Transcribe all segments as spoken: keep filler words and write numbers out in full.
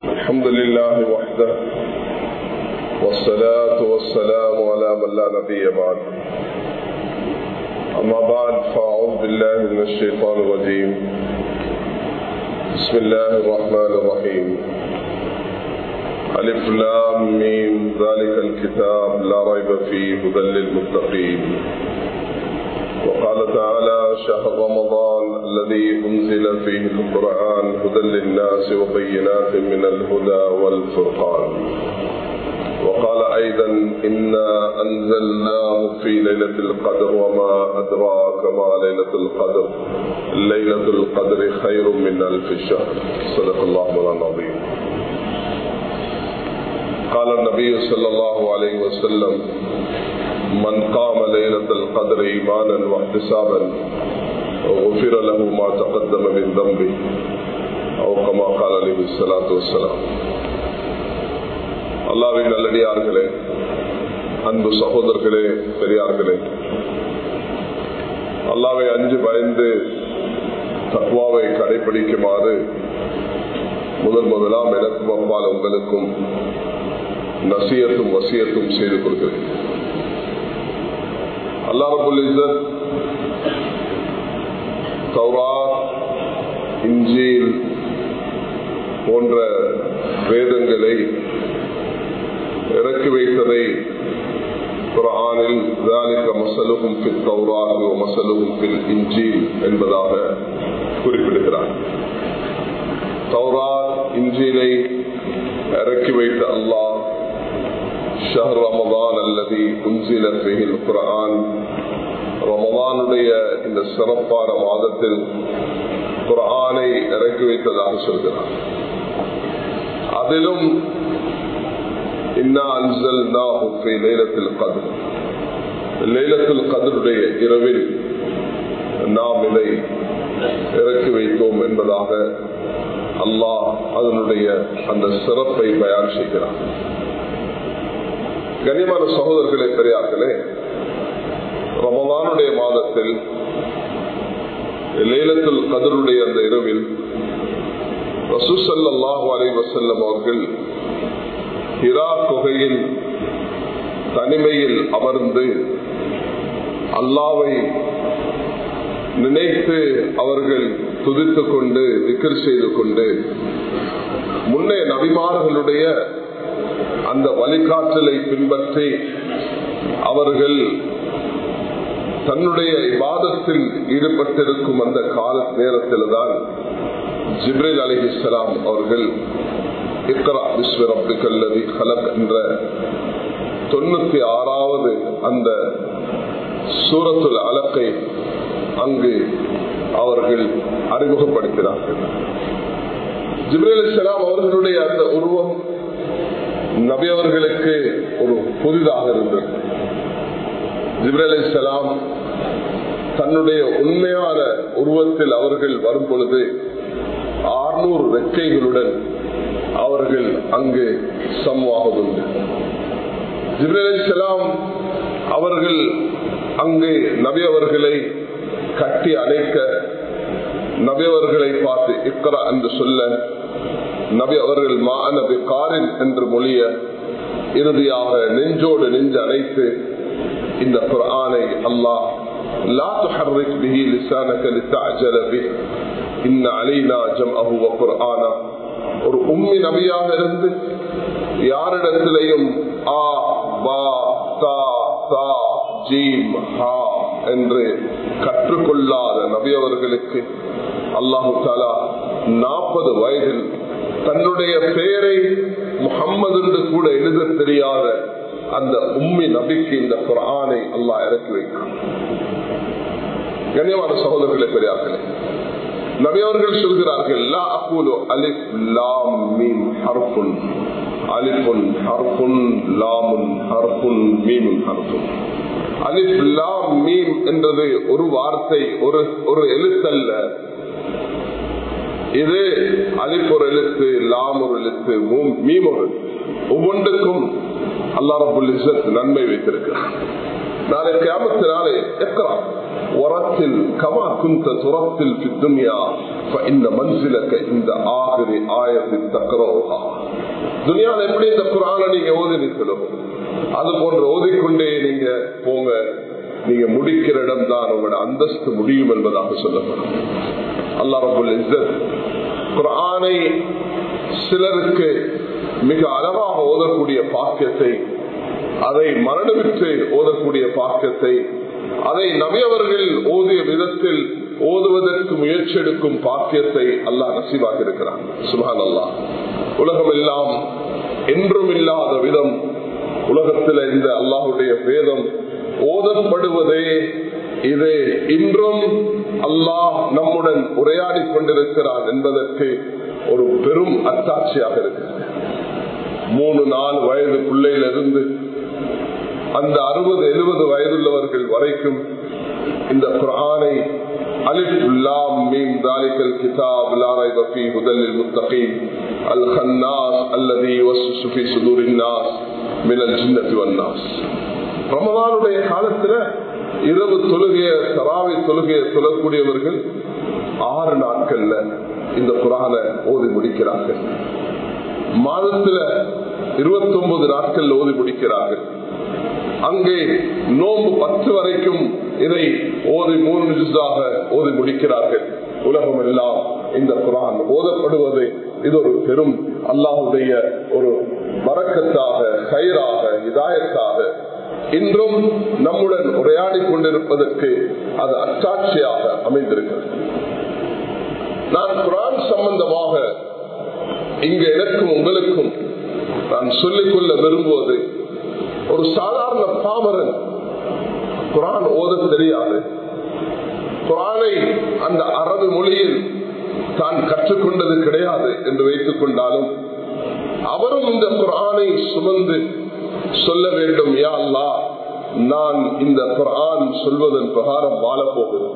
الحمد لله وحده والصلاة والسلام على من لا نبي بعد. أما بعد فأعوذ بالله من الشيطان الرجيم. بسم الله الرحمن الرحيم. ألف لام ميم ذلك الكتاب لا ريب فيه هدى للمتقين. وقال تعالى: شهر رمضان الذي أنزل فيه القرآن هدى للناس وبينات من الهدى والفرقان. وقال أيضا: إنا أنزلناه في ليلة القدر وما أدراك ما ليلة القدر ليلة القدر خير من ألف شهر. صدق الله العظيم. قال النبي صلى الله عليه وسلم: من قام ليلة القدر إيمانا واحتسابا غفر له ما تقدم من ذنبه أو كما قال عليه الصلاة والسلام. அல்லாஹ்வின் நல்லடியார்களே, அன்பு சகோதரர்களே, பெரியார்களே, அல்லாஹ்வை அஞ்சு பயந்து தக்வாவை கடைபிடிக்குமாறு முதல் முதலாம் எனக்கும் அப்பால் உங்களுக்கும் நசியத்தும் வசியத்தும் செய்து கொள்கிறேன். அல்லாஹ் ரப்பல் இஸ்ஸத் தௌராத், இன்ஜீல் போன்ற வேதங்களை இறக்கி வைத்ததை குர்ஆனில் ذلك مثلهم في التوراة ومثلهم في الإنجيل என்பதாக குறிப்பிடுகிறார். தௌராத், இன்ஜீலை இறக்கி வைத்த அல்லாஹ் ஷஹர் ரமதான் அல்லதி உன்சில ஃபீஹில் குர்ஆன், ரமதானுடைய இந்த சிறப்பான மாதத்தில் குர்ஆனை இறக்கி வைத்ததாக சொல்கிறார். அதிலும் இன்னா அன்ஸல்நாஹு ஃபீ லைலத்தில் கத்ர், லைலத்துல் கத்ருடைய இரவில் நாம் இதை இறக்கி வைத்தோம் என்பதாக அல்லாஹ் அதனுடைய அந்த சிறப்பை பயான் செய்கிறார். கண்ணியமான சகோதரர்களே, பெரியார்களே, ரமதானுடைய மாதத்தில் லைலத்துல் கத்ருடைய அந்த இரவில் ரசூல் ஸல்லல்லாஹு அலைஹி வஸல்லம் அவர்கள் ஹிரா குகையில் தனிமையில் அமர்ந்து அல்லாஹ்வை நினைத்து அவர்கள் துதித்துக் கொண்டு திக்ர் செய்து கொண்டு முன்னே நபிமார்களுடைய அந்த வழிகாட்டலை பின்பற்றி அவர்கள் தன்னுடைய இபாதத்தில் ஈடுபட்டிருக்கும் அந்த கால நேரத்தில் தான் ஜிப்ரீல் அலைஹிஸ்ஸலாம் அவர்கள் இக்ரா பிஸ்மி ரப்பிக்கல் லதீ கலக் என்ற தொண்ணூத்தி ஆறாவது அந்த சூரத்துல் அலக்கை அங்கு அவர்கள் அறிமுகப்படுத்தினார்கள். ஜிப்ரீல் அலைஹிஸ்ஸலாம் அவர்களுடைய அந்த உருவம் நபி அவர்களுக்கு ஒரு புதிதாக இருந்தது. ஜிப்ரீல் அலைஹிஸ்ஸலாம் தன்னுடைய உண்மையான உருவத்தில் அவர்கள் வரும் பொழுது ஆறுநூறு ரெக்கைகளுடன் அவர்கள் அங்கு சமூகமுண்டு. ஜிப்ரீல் அலைஹிஸ்ஸலாம் அவர்கள் அங்கு நபி அவர்களை கட்டி அணைக்க, நபி அவர்களை பார்த்து இக்ரா என்று சொல்ல, நபி அவர்கள் மா நபி காரின் என்று மொழிய, இறுதியாக நெஞ்சோடு நெஞ்சு அணைத்து இந்த குர்ஆனை அல்லாஹ் லா துஹர்ரிக் பிஹி லிசானக லிதஅஜல பிஹி இன்ன அலைனா ஜம்அஹு வ குர்ஆனா, ஒரு உம்மி நபியாக இருந்து யாரிடத்திலையும் ஆ பா தா தா ஜீம் ஹா என்று கற்றுக்கொள்ளாத நபி அவர்களுக்கு அல்லாஹு தஆலா நாற்பது வயதில் தன்னுடைய பெயரை முஹம்மது என்று கூட எழுத தெரியாத அந்த உம்மி நபிக்கு இந்த குர்ஆனை அல்லாஹ் இறக்கி வைத்தார். கண்ணியமான சகோதரர்களே, பெரியார்களே, நபி அவர்கள் சொல்கிறார்கள்: லா அகூலு அலிஃப் லாம் மீம் ஹர்ஃபுன், அலிஃபுன் ஹர்ஃபுன், லாமுன் ஹர்ஃபுன், மீமுன் ஹர்ஃபுன். அலிஃப் லாம் மீம் என்றது ஒரு வார்த்தை, ஒரு ஒரு எழுத்தல்ல. இது அலிஃப் ஒரு எழுத்து, லாம் ஒரு எழுத்து, மீம் ஒரு, ஒவ்வொன்றுக்கும் அல்லாஹ் ரப்பல் இஸ்ஸத் நன்மை வைத்திருக்கிறார். நாளை கியாமத்தினாலே இக்ரா வரத்தில் கமா குந்த துரத்தில் في الدنيا فإن منزلك عند آخر آية تقرأها. துனியாவில் எப்படி இந்த குர்ஆனை நீங்க ஓதினீர்களோ அது போன்று ஓதிக்கொண்டே நீங்க போங்க, நீங்க முடிக்கிற இடம் தான் உங்களோட அந்தஸ்து முடியும் என்பதாக சொல்லப்படும். அல்லாஹ் ரப்பல் இஸ்ஸத் குர்ஆனை சிலருக்கு மிக அழகாக ஓதக்கூடிய பாக்கியத்தை, அதை மரணமிட்டு ஓதக்கூடிய பாக்கியத்தை, அதை நபியவர்கள் ஓதிய விதத்தில் ஓதுவதற்கு முயற்சி எடுக்கும் பாக்கியத்தை அல்லாஹ் நசீபாக இருக்கிறான். சுப்ஹானல்லாஹ். உலகம் எல்லாம் என்றும் இல்லாத விதம் உலகத்தில் இந்த அல்லாஹுடைய வேதம் ஓதப்படுவதே இது இன்றும் அல்லாஹ் நம்முடன் உரையாடி கொண்டிருக்கிறான் என்பதற்கு ஒரு பெரும் அத்தாட்சியாக இருக்கிறது. மூணு நாலு வயது பிள்ளையிலிருந்து அந்த அறுபது எழுபது வயதுள்ளவர்கள் வரைக்கும் இந்த குர்ஆனை அலிஃப் லாம் மீம் தாலிகல் கிதாப் லா ரைப ஃபீஹி ஹுதல் லில் முத்தகீன் அல் கன்னாஸ் அல்லதி யுவஸ்விசு ஃபீ சுதூரின் நாஸ் மினல் ஜின்னத்தி வன் நாஸ். ரமலானுடைய காலத்துல இரவு தொழுகைய தராவி தொழுகைய சொல்லக்கூடியவர்கள் ஆறு நாட்கள்ல இந்த குர்ஆனை ஓதி முடிக்கிறார்கள். மாதத்துல இருபத்தி ஒன்பது நாட்கள் ஓதி முடிக்கிறார்கள். அங்கே நோன்பு பத்து வரைக்கும் இதை ஓதி மூணு ஜுஸாக ஓதி முடிக்கிறார்கள். உலகம் எல்லாம் இந்த குர்ஆன் ஓதப்படுவது இது ஒரு பெரும் அல்லாஹ்வுடைய ஒரு பரக்கத்தாக, கைராக, ஹிதாயத்தாக இன்றும் நம்முடன் உரையாடி கொண்டிருப்பதற்கு அது அச்சாட்சியாக அமைந்திருக்கிறது. நான் குர்ஆன் சம்பந்தமாக இங்கு எனக்கும் உங்களுக்கும் நான் சொல்லிக்கொள்ள விரும்புவது, ஒரு சாதாரண பாமரன் குர்ஆன் ஓத தெரியாது, குர்ஆனை அந்த அரபு மொழியில் தான் கற்றுக்கொண்டது கிடையாது என்று வைத்துக் கொண்டாலும் அவரும் இந்த குர்ஆனை சுமந்து சொல்ல வேண்டும், யா அல்லாஹ் நான் இந்த குர்ஆன் சொல்வதன் பிரகாரம் வாழப் போகிறேன்.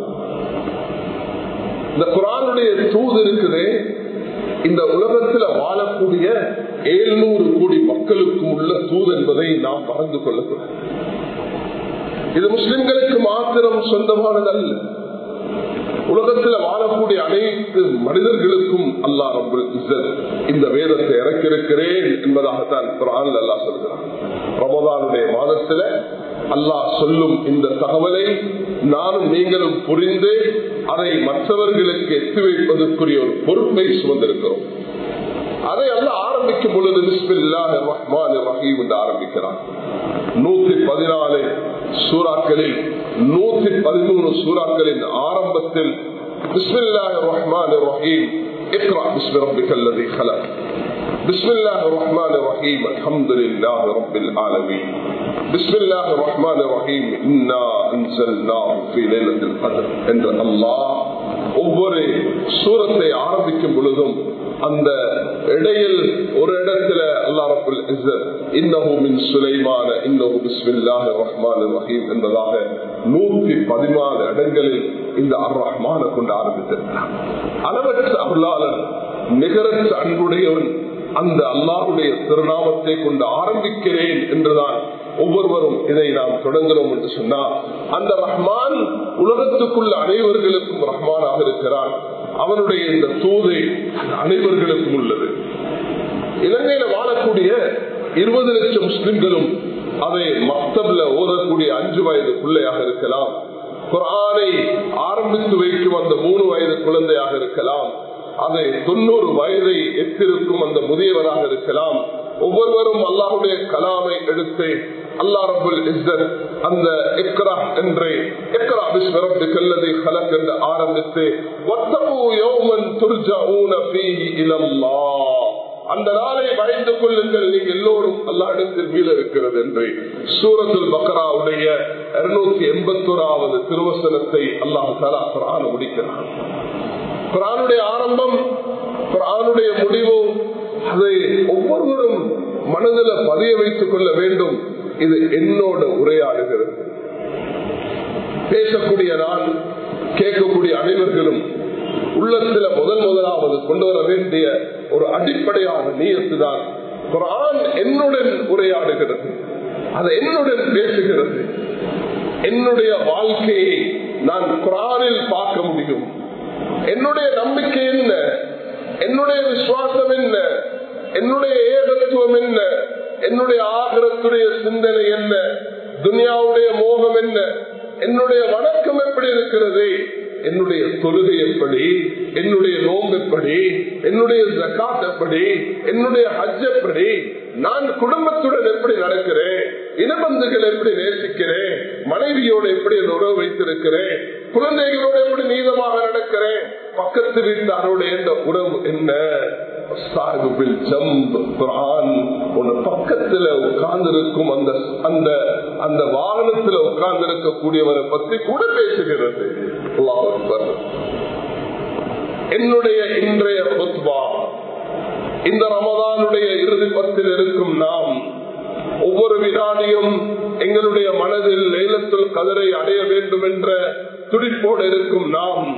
இந்த குர்ஆனுடைய தூது இருக்குதே, இந்த உலகத்தில் வாழக்கூடிய எழுநூறு கோடி மக்களுக்கும் உள்ள தூது என்பதை நாம் மறந்து கொள்ளக்கூடாது. இது முஸ்லிம்களுக்கு மாத்திரம் சொந்தமானதல்ல, உலகத்தில் வாழக்கூடிய அனைத்து மனிதர்களுக்கும் அல்லாஹ் ரப்பல் இஸ்ஸத் இந்த வேதத்தை இறக்கியிருக்கிறேன் என்பதாகத்தான் குர்ஆனில் அல்லாஹ் சொல்கிறான். ரமலானுடைய மாதத்துல அல்லாஹ் சொல்லும் இந்த தகவலை நானும் நீங்களும் புரிந்து அதை மற்றவர்களுக்கு எத்தி வைப்பதற்குரிய ஒரு பொறுப்பை சுமந்திருக்கிறோம். அதை அல்லாஹ் ஆரம்பிக்கும் பொழுது பிஸ்மில்லாஹிர் ரஹ்மானிர் ரஹீம் என்று ஆரம்பிக்கிறான். நூத்தி பதினாலு சூறாக்களில் நூத்தி பதிமூணு சூறாக்களின் ஆரம்பத்தில் பிஸ்மில்லாஹிர் ரஹ்மானிர் ரஹீம் இக்ரா பிஸ்மி ரப்பிக்கல் லதீ خلق பிஸ்மில்லாஹிர் ரஹ்மானிர் ரஹீம் அல்ஹம்துலில்லாஹி ரப்பில் ஆலமீன் பிஸ்மில்லாஹிர் ரஹ்மானிர் ரஹீம் இன்னா அன்ஸல்னாஹு ஃபீ லைலத்தில் கத்ர் என்று அல்லாஹ் ஒவ்வொரு சூரத்தை ஆரம்பிக்கும் பொழுதும் அந்த இடையில் ஒரு இடத்துல அல்லாஹ் ரப்பல் இஸ்ஸத் இன்னஹு மின் சுலைமான இன்னஹு பிஸ்மில்லாஹிர் ரஹ்மானிர் ரஹீம் என்பதாக நூத்தி பதினாலு இடங்களில் இந்த அர் ரஹ்மான கொண்டு ஆரம்பித்திருக்கிறார். அளவற்ற அருளாளன், நிகரற்ற அன்புடையவன், அந்த அல்லாஹ்வுடைய திருநாமத்தை கொண்டு ஆரம்பிக்கிறேன் என்றுதான் ஒவ்வொருவரும் இதை நாம் தொடங்குகிறோம் என்று சொன்னால், அந்த ரஹ்மான் உலகத்துக்குள்ள அனைவர்களுக்கும் ரஹ்மானாக இருக்கிறான். அவனுடைய இந்த தூது அனைவர்களுக்கும் உள்ளது. இலங்கையில வாழக்கூடிய இருபது லட்சம் முஸ்லிம்களும் அதை மக்தப்ல ஓதக்கூடிய அஞ்சு வயது பிள்ளையாக இருக்கலாம், குர்ஆனை ஆரம்பித்து வைக்கும் அந்த மூணு வயது குழந்தையாக இருக்கலாம், அதை தொண்ணூறு வயதை எத்திருக்கும் அந்த முதியவராக இருக்கலாம். ஒவ்வொருவரும் அல்லாஹ்வுடைய கலாமை எடுத்து அல்லாஹ் ரப்பல் இஸ்ஸத் அந்த இக்ரா என்று இக்ரா பிஸ்மி ரப்பிக்கல் லதீ خلق என்று ஆரம்பித்து வத்தகு யௌமன் துர்ஜஊன ஃபீஹி இலல்லாஹ், அந்த நாளை பயந்து கொள்ளுங்கள், நீங்க எல்லோரும் அல்லாஹ்விடத்தில் மீள இருக்கிறது என்று சூரத்துல் பக்ராவுடைய இருநூத்தி எண்பத்தி ஓராவது திருவசனத்தை அல்லாஹ் தஆலா குர்ஆன் முடிக்கிறார். குர்ஆனுடைய ஆரம்பம், குர்ஆனுடைய முடிவு, அதை ஒவ்வொருவரும் மனதில் பதிய வைத்துக் கொள்ள வேண்டும். இது என்னோட உரையாடுகிறது. பேசக்கூடிய நான், கேட்கக்கூடிய அனைவர்களும் உள்ளத்துல முதல் முதலாவது கொண்டு வர வேண்டிய ஒரு அடிப்படையான நியத்து தான், குர்ஆன் என்னுடன் உரையாடுகிறது, அது என்னுடன் பேசுகிறது. என்னுடைய வாழ்க்கையை நான் குர்ஆனில் பார்க்க முடியும். என்னுடைய நம்பிக்கை என்ன, என்னுடைய விசுவாசம் என்ன, என்னுடைய ஏகத்துவம் என்ன, என்னுடைய ஆகிரத்துடைய சிந்தனை என்ன, துனியாவுடைய மோகம் என்ன, என்னுடைய வணக்கம் எப்படி இருக்கிறது, என்னுடைய தொழுகை எப்படி, என்னுடைய நோன்பு எப்படி, என்னுடைய ஜகாத் எப்படி, என்னுடைய ஹஜ் எப்படி, நான் குடும்பத்துடன் எப்படி நடக்கிறேன், இனபந்துகள் எப்படி நேசிக்கிறேன், மனைவியோடு எப்படி உறவு வைத்திருக்கிறேன், குழந்தைகளோடு எப்படி நீதமாக நடக்கிறேன், பக்கத்து வீட்டாரோட என்ற உறவு என்ன. பக்கத்துல உட்கார்ந்திருக்கும் அந்த அந்த அந்த வாகனத்துல உட்கார்ந்திருக்கக்கூடியவரை பற்றி கூட பேசுகிறது. என்னுடைய இன்றைய குத்பா இந்த ரமதானுடைய இறுதி பத்தில் இருக்கும் நாம் ஒவ்வொரு வினாடியும் எங்களுடைய மனதில் லைலத்துல் கதரை அடைய வேண்டும் என்ற துடிப்போடு இருக்கும் நாம்,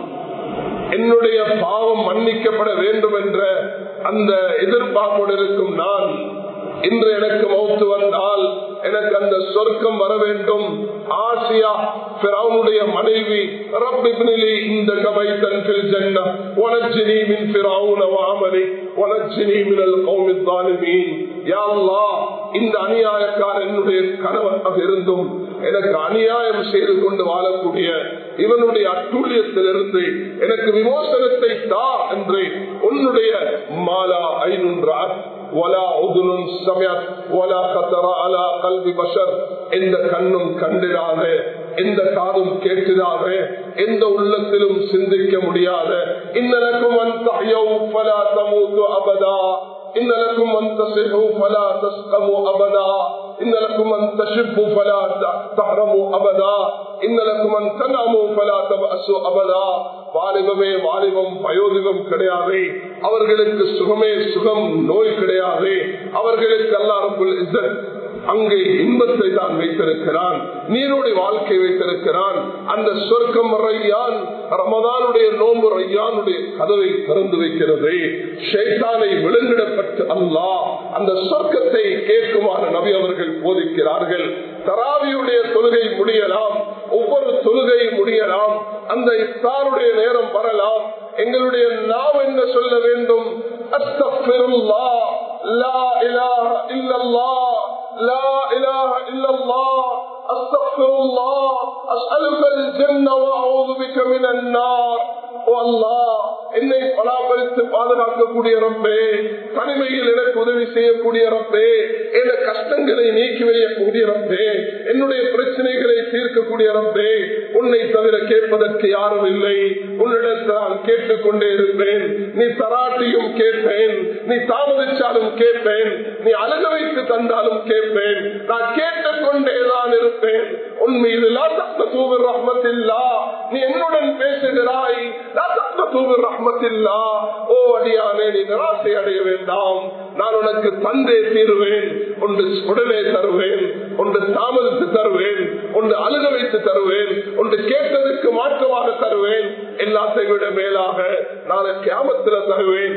என்னுடைய பாவம் மன்னிக்கப்பட வேண்டும் என்ற அந்த எதிர்பார்ப்போடு இருக்கும் நான், இன்று எனக்கு மௌத்து வந்தால் எனக்கு அந்த சொர்க்கம் வர வேண்டும். ஆசியா ஃபிரௌனுடைய மனைவி, ரப்பி இப்னிலி இந்தக பைத்தன் ஃபில் ஜன்னah வனஜ்னி மின் ஃபிரௌன வஅமலி வனஜ்னி மினல் கௌமில் ஸாலிமீன். யா அல்லாஹ், இந்த அநியாயக்காரன் என்னுடைய கணவனாக இருந்தும் எனக்கு அநியாயம் செய்து கொண்டு வாழக்கூடிய இவனுடைய அட்டூழியத்திலிருந்து எனக்கு விமோசனத்தை தா என்று உன்னுடைய மாலா ஐநூன்றார் ولا أذن سمعت ولا خطر على قلب بشر, எந்த கண்ணும் கண்டிராத, எந்த காதும் கேட்கிறாத, எந்த உள்ளத்திலும் சிந்திக்க முடியாத, இன்னலக்கும் an தஹ்யௌ Falah தமூது அபதா, இன்னலக்கும் an தஸிஹு Falah தஸ்கமு அபதா, இன்னலக்கும் an தஷிப்பு Falah தஹரமு அபதா, இன்னலக்கும் an தனமு ஃபலா தபஅசு அபதா. வாலிபமே வாலிபம் வயோதிகம் கிடையாது, அவர்களுக்கு சுகமே சுகம் நோய் கிடையாது, அவர்களுக்கு அல்லாஹ் ரப்புல் இஸ்ஸத் அங்கே இன்பத்தை தான் வைத்திருக்கிறான், நீருடைய வாழ்க்கை வைத்திருக்கிறான். அந்த சொர்க்கம் ரையான், ரமதானுடைய நோன்பு ரையானுடைய கதவை திறந்து வைக்கிறது. ஷைத்தானை விலங்கிடப்பட்டு அல்லாஹ் அந்த சொர்க்கத்தை கேட்குமாறு நபி அவர்கள் போதிக்கிறார்கள். தராவியுடைய தொழுகை முடியலாம், ஒவ்வொரு தொழுகை முடியலாம், அந்த இஃப்தாருடைய நேரம் வரலாம். எங்களுடைய நாம் என்ன சொல்ல வேண்டும்? அஸ்தக்ஃபிருல்லாஹ், லா இலாஹ இல்லல்லாஹ், லா இலாஹ இல்லல்லாஹ், அஸ்தக்ஃபிருல்லாஹ், அஸ்அலுகல் ஜன்னஹ வ அஊது பிக மினன் நார். ஓ அல்லாஹ், என்னை பராமரித்து பாதுகாக்கக்கூடிய ரப்பே, தனிமையில் எனக்கு உதவி செய்யக்கூடிய ரப்பே, என் கஷ்டங்களை நீக்கி வைக்கக்கூடிய ரப்பே, என்னுடைய பிரச்சனைகளை தீர்க்கக்கூடிய ரப்பே, உன்னை தவிர கேட்பதற்கு யாரும் இல்லை, உன்னிடத்தில் நான் கேட்டுக்கொண்டே இருப்பேன். நீ தராட்டியும் கேட்பேன், நீ தாமதிச்சாலும் கேட்பேன், நீ அழக வைத்து தந்தாலும் கேட்பேன், நான் கேட்டுக்கொண்டேதான் இருப்பேன். உன் மீது லா தக்னது மின் ரஹ்மத்தில்லாஹ், நீ என்னுடன் பேசுகிறாய். லா தக்னது மின் ரஹ்மத்தில்லாஹ், ஓ அடியானே, நீ நிராசை அடைய வேண்டாம், நான் உனக்கு தந்தே தீருவேன். ஒன்று உடனே தருவேன், ஒன்று தாமதித்து தருவேன், ஒன்று அழுக வைத்து தருவேன், ஒன்று கேட்டதற்கு மாற்றமாக தருவேன், எல்லாத்தை விட மேலாக நாளை கியாமத்தில் தருவேன்.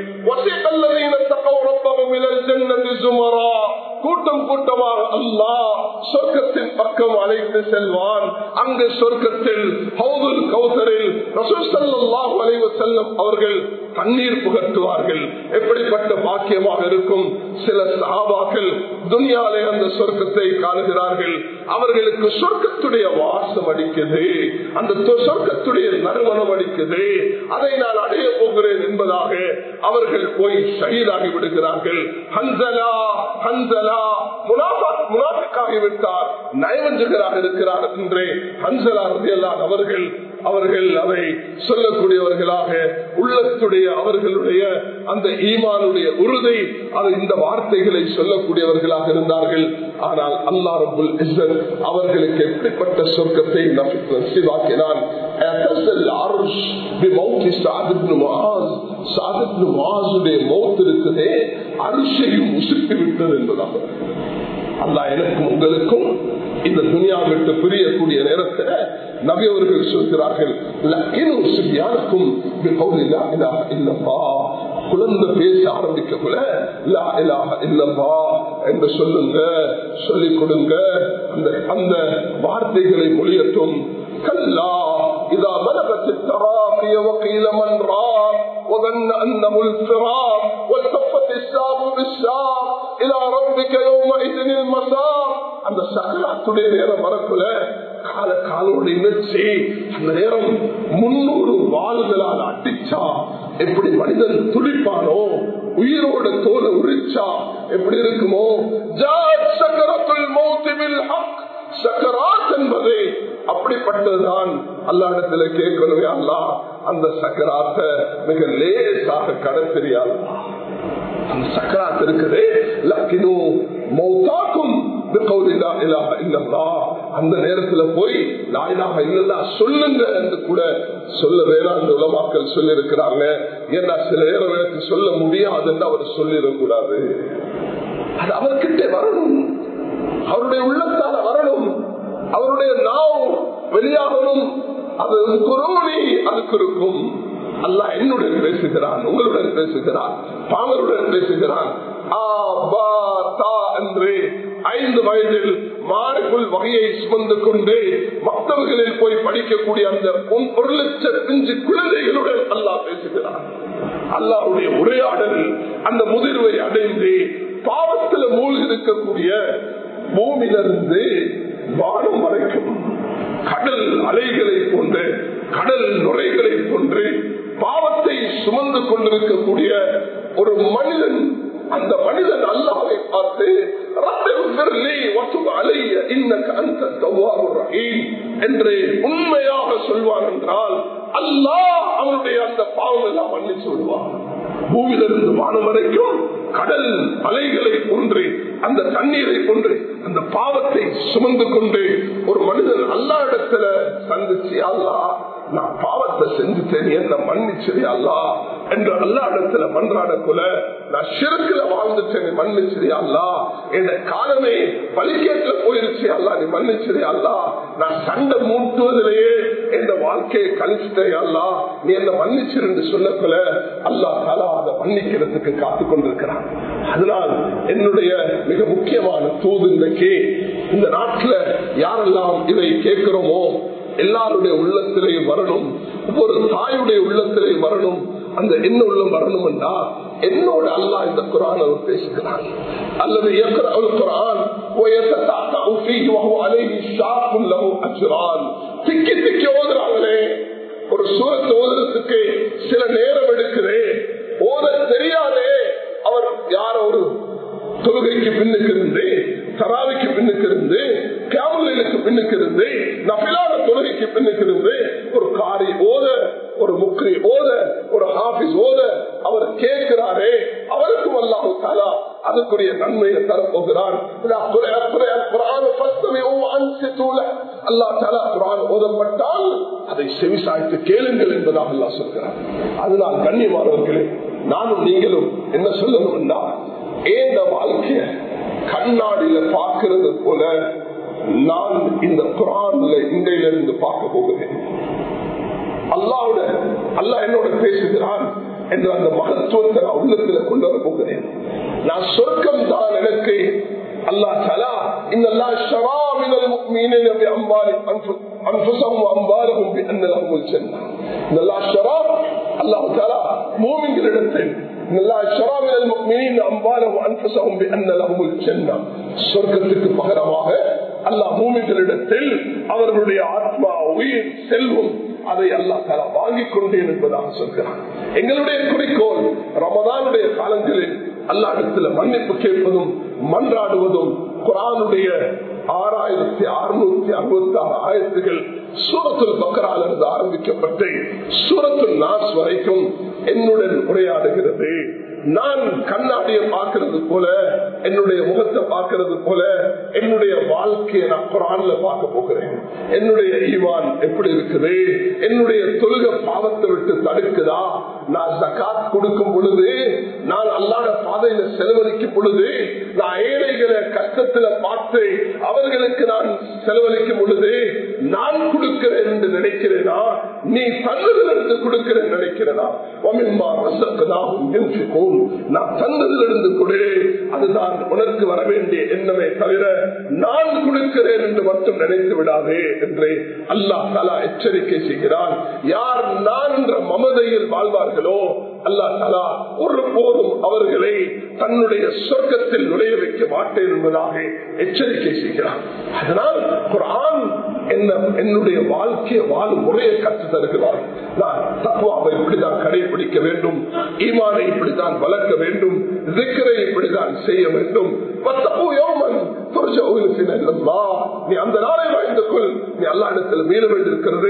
கூட்டம் கூட்டமாக அல்லாஹ் சொர்க்கத்தின் பக்கம் அழைத்து செல்வான். அங்கு சொர்க்கத்தில் ஹவுதுல் கௌசரில் ரசூல் ஸல்லல்லாஹு அலைஹி வஸல்லம் அவர்கள் தண்ணீர் புகட்டுவார்கள். எப்படிப்பட்ட பாக்கியமாக இருக்கும். சில சஹாபாக்கள் துனியாலே அந்த சொர்க்கத்தை காணுகிறார்கள், அவர்களுக்கு சொர்க்கத்துடைய வாசம் அடிக்குது, அந்த சொர்க்கத்துடைய நறுமணம் அடிக்குது, அதை நான் அடைய போகிறேன் என்பதாக அவர்கள் போய் ஷஹீதாகி விடுகிறார்கள். ஹன்சலா ஹன்சலா முனாஃபிக்காகிவிட்டார், நயவஞ்சகராக இருக்கிறார் என்றே ஹன்சலா ரலியல்லாஹு அவர்கள் அவர்கள் அதை சொல்லக்கூடியவர்களாக உள்ளத்துடைய அவர்களுடைய அந்த ஈமானுடைய உறுதி அது இந்த வார்த்தைகளை சொல்லக்கூடியவர்களாக இருந்தார்கள். ஆனால் அல்லாஹ் ரப்புல் இஸ்ஸத் அவர்களுக்கு எப்படிப்பட்ட சொர்க்கத்தை நசீபாக்கினான். அரிசையும் உசுப்பி விட்டது என்பதாக அல்லாஹ் எனக்கும் உங்களுக்கும் இந்த துனியா விட்டு பிரியக்கூடிய நேரத்தில் நபி அவர்கள் சொல்கிறார்கள், குழந்தை பேச ஆரம்பிக்கக்குள்ள லா இலாஹ இல்லல்லாஹ் என்று சொல்லுங்க, சொல்லிக் கொடுங்க. அந்த அந்த வார்த்தைகளை மொழியட்டும். கல்லா இதா பலகத் தராகிய வகீல மன் ரா وظن انه الفراق والتفت الساق அந்த சக்கராத்துடைய நேரம் வரக்குள்ள கால காலோடு இணைச்சி அந்த நேரம் முன்னூறு வாள்களால் அடிச்சா எப்படி மனிதன் துடிப்பானோ, உயிரோட தோலை உரிச்சா எப்படி இருக்குமோ, சக்கரத்துல் மௌத் பில் ஹக், சக்கராத் என்பது அப்படிப்பட்டதுதான். அல்லாஹ்விடத்துல கேட்கணுமே, அல்லாஹ் அந்த சக்கராத்தை மிக லேசாக கடத்தறியாது. அந்த சக்கராத் இருக்குது, லக்கினு மௌதாக்கும் அந்த நேரத்துல போய் லா இலாஹ இல்லல்லாஹ் சொல்லுங்க என்று கூட சொல்ல வேணாம் என்று உலமாக்கள் சொல்லி இருக்கிறாங்க. ஏன்னா சில நேரம் எனக்கு சொல்ல முடியாது என்று அவர் சொல்லிடக்கூடாது. அது அவர்கிட்ட வரணும், அவருடைய உள்ளத்தால வரணும், அவருடைய நாவ் வெளியாகணும். அது குரோனி அதுக்கு இருக்கும். அல்லாஹ் என்னுடன் பேசுகிறான், உங்களுடன் பேசுகிறான், பாமருடன் பேசுகிறான். என்று ஐந்து வயதில் மாறுக்குள் வகையை சுமந்து கொண்டு மக்தவர்களில் போய் படிக்கக்கூடிய அந்த ஒரு லட்சம் பிஞ்சு குழந்தைகளுடன் அல்லாஹ் பேசுகிறான். அல்லாஹ்வுடைய உரையாடல் அந்த முதிர்வை அடைந்து பாவத்தில் மூழ்கி இருக்கக்கூடிய பூமியிலிருந்து வானம் வரைக்கும் கடல் அலைகளை போன்று, கடல் நுரைகளை போன்று பாவத்தை சுமந்து கொண்டிருக்கக்கூடிய ஒரு மனிதன், அந்த மனிதன் அல்லாஹ்வை பார்த்து என்று உண்மையாக சொல்வான் என்றால் அல்லாஹ் அவனுடைய அந்த பாவம் எல்லாம் மன்னிச்சு விடுவான். பூமியிலிருந்து வானம் வரைக்கும் கடல் அலைகளை போன்று, அந்த தண்ணீரை போன்று அந்த பாவத்தை சுமந்து கொண்டு ஒரு மனிதன் அல்லாஹ் இடத்துல சந்திச்சு, அல்லாஹ் நான் பாவத்தை செஞ்சுட்டேன், என்ன மன்னிச்சதே அல்லாஹ் என்று அல்லாஹ் இடத்துல மன்றாடக்குள்ள, நான் ஷிர்க்ல வாழ்ந்துட்டேன், நீ மன்னிச்சதே அல்லாஹ், என் காலமே பலிக்கேட்ல போயிருச்சு அல்லாஹ், நீ மன்னிச்சதே அல்லாஹ், நான் சண்டை மூட்டுவதிலேயே என் வாழ்க்கையை கழிச்சிட்டே அல்லாஹ், நீ என்ன மன்னிச்சிரு என்று சொல்லக்குள்ள அல்லாஹ் தாலா அதை மன்னிக்கிறதுக்கு காத்து கொண்டிருக்கிறான். அதனால் என்னுடைய மிக முக்கியமான தூது இன்றைக்கு இந்த நாட்டில் யாரெல்லாம் இதை கேட்கிறோமோ எல்லாருடைய உள்ளத்திலேயும் வரணும், ஒவ்வொரு தாயுடைய உள்ளத்திலேயும் வரணும். அந்த என்ன உள்ளம் வரணும் என்றா, என்னோட அல்லாஹ் இந்த குர்ஆனை பேசுகிறான் அல்லது திக்கி திக்கி ஓதுறாங்களே, ஒரு சூரத்தை ஓதுறதுக்கு சில நேரம் எடுக்குது, ஓத தெரியாதே. அவர் யாரோ ஒரு தொழுகைக்கு பின்னுக்கு இருந்து, தராவிக்கு பின்னுக்கு இருந்து, கேமலுக்கு பின்னுக்கு இருந்து, நபிலான தொழுகைக்கு பின்னுக்கு இருந்து ஒரு காரி ஓத, ஒரு முக்ரி ஓத, ஒரு ஹாபிஸ் ஓத அவர் கேட்கிறாரே, அவருக்கும் அல்லாஹ் தஆலா அதுக்குரிய நன்மையை தரப்போகிறான். அல்லாஹ் தஆலா குர்ஆன் ஓதப்பட்டால் அதை செவிசாய்த்து கேளுங்கள் என்பதாக அல்லாஹ் சொல்கிறார். அதனால் கண்ணியமானவர்களே, நானும் நீங்களும் என்ன சொல்லணும்னா, ஏந்த வாழ்க்கைய கண்ணாடியில பார்க்கிறது போல நான் இந்த குர்ஆன்ல இன்றையிலிருந்து பார்க்க போகிறேன். அல்லாஹ்வோட அல்லாஹ் என்னோட பேசுகிறான் என்ற அந்த மகத்துவத்தை நான் உள்ளத்துல கொண்டு வர போகிறேன். நான் சொர்க்கம் தான் எனக்கு அல்லாஹ் தஆலா இன்னல்லாஹ் ஷரா மினல் முஃமினீன பிஅம்வாலிஹிம் அன்ஃபுஸஹும் வஅம்வாலஹும் பிஅன்ன லஹுல் ஜன்னah. இன்னல்லாஹ் ஷரா, அல்லாஹ் தஆலா மூமின்களிடத்தில் சொர்க்கத்துக்கு பகரமாக அல்லாஹ் மூமின்களிடத்தில் அவர்களுடைய ஆத்மா, உயிர், செல்வம் அதை அல்லாஹ் தஆலா வாங்கிக் கொண்டேன் என்பதாக சொல்கிறான். எங்களுடைய குறிக்கோள் ரமதானுடைய காலங்களில் அல்லாஹ்விடத்தில் மன்னிப்பு கேட்பதும் மன்றாடுவதும், குர்ஆனுடைய ஆறாயிரத்தி அறுநூத்தி அறுபத்தி ஆறு ஆயத்துகள் சூரத்துல் பக்ரால இருந்து ஆரம்பிக்கப்பட்டு சூரத்துல் நாஸ் வரைக்கும் என்னுடன் உரையாடுகிறது. நான் கண்ணாடியை பார்க்கிறது போல, என்னுடைய முகத்தை பார்க்கிறது போல என்னுடைய வாழ்க்கையை நான் குர்ஆன்ல பார்க்க போகிறேன். என்னுடைய ஈமான் எப்படி இருக்குது, என்னுடைய தொழுகை பாவத்தை விட்டு தடுக்குதா, நான் ஜகாத் கொடுக்கும் பொழுது, நான் அல்லாஹ்வுடைய பாதையில செலவழிக்கும் பொழுது, நான் ஏழைகளை கஷ்டத்துல பார்த்து அவர்களுக்கு நான் செலவழிக்கும் பொழுது நான் கொடுக்கிறேன் என்று நினைக்கிறேனா, நீ தன்னதிலிருந்து கொடுக்கிறேன் நினைக்கிறேனா, நான் தந்ததிலிருந்து கொடு, அதுதான் உனக்கு வர வேண்டிய எண்ணமே தவிர நான் கொடுக்கிறேன் என்று மட்டும் நினைத்து விடாதே என்று அல்லாஹ் தஆலா எச்சரிக்கை செய்கிறான். யார் நான் என்ற மமதையில் வாழ்வார்களோ அல்லாஹ் தஆலா ஒருபோதும் அவர்களை தன்னுடைய சொர்க்கத்தில் நுழைய வைக்க மாட்டேன் என்பதாக எச்சரிக்கை செய்கிறார். அதனால் குர்ஆன் என்ன என்னுடைய வாழ்க்கையை வாழும் முறையை கற்று தருகிறார். நான் தக்வாவை இப்படிதான் கடைபிடிக்க வேண்டும், ஈமானை இப்படித்தான் வளர்க்க வேண்டும், திக்ரை இப்படிதான் செய்ய வேண்டும். நீ அந்த நாளை வாழ்ந்து கொள், நீ அல்லாஹ்விடத்தில் மீள வேண்டியிருக்கிறது.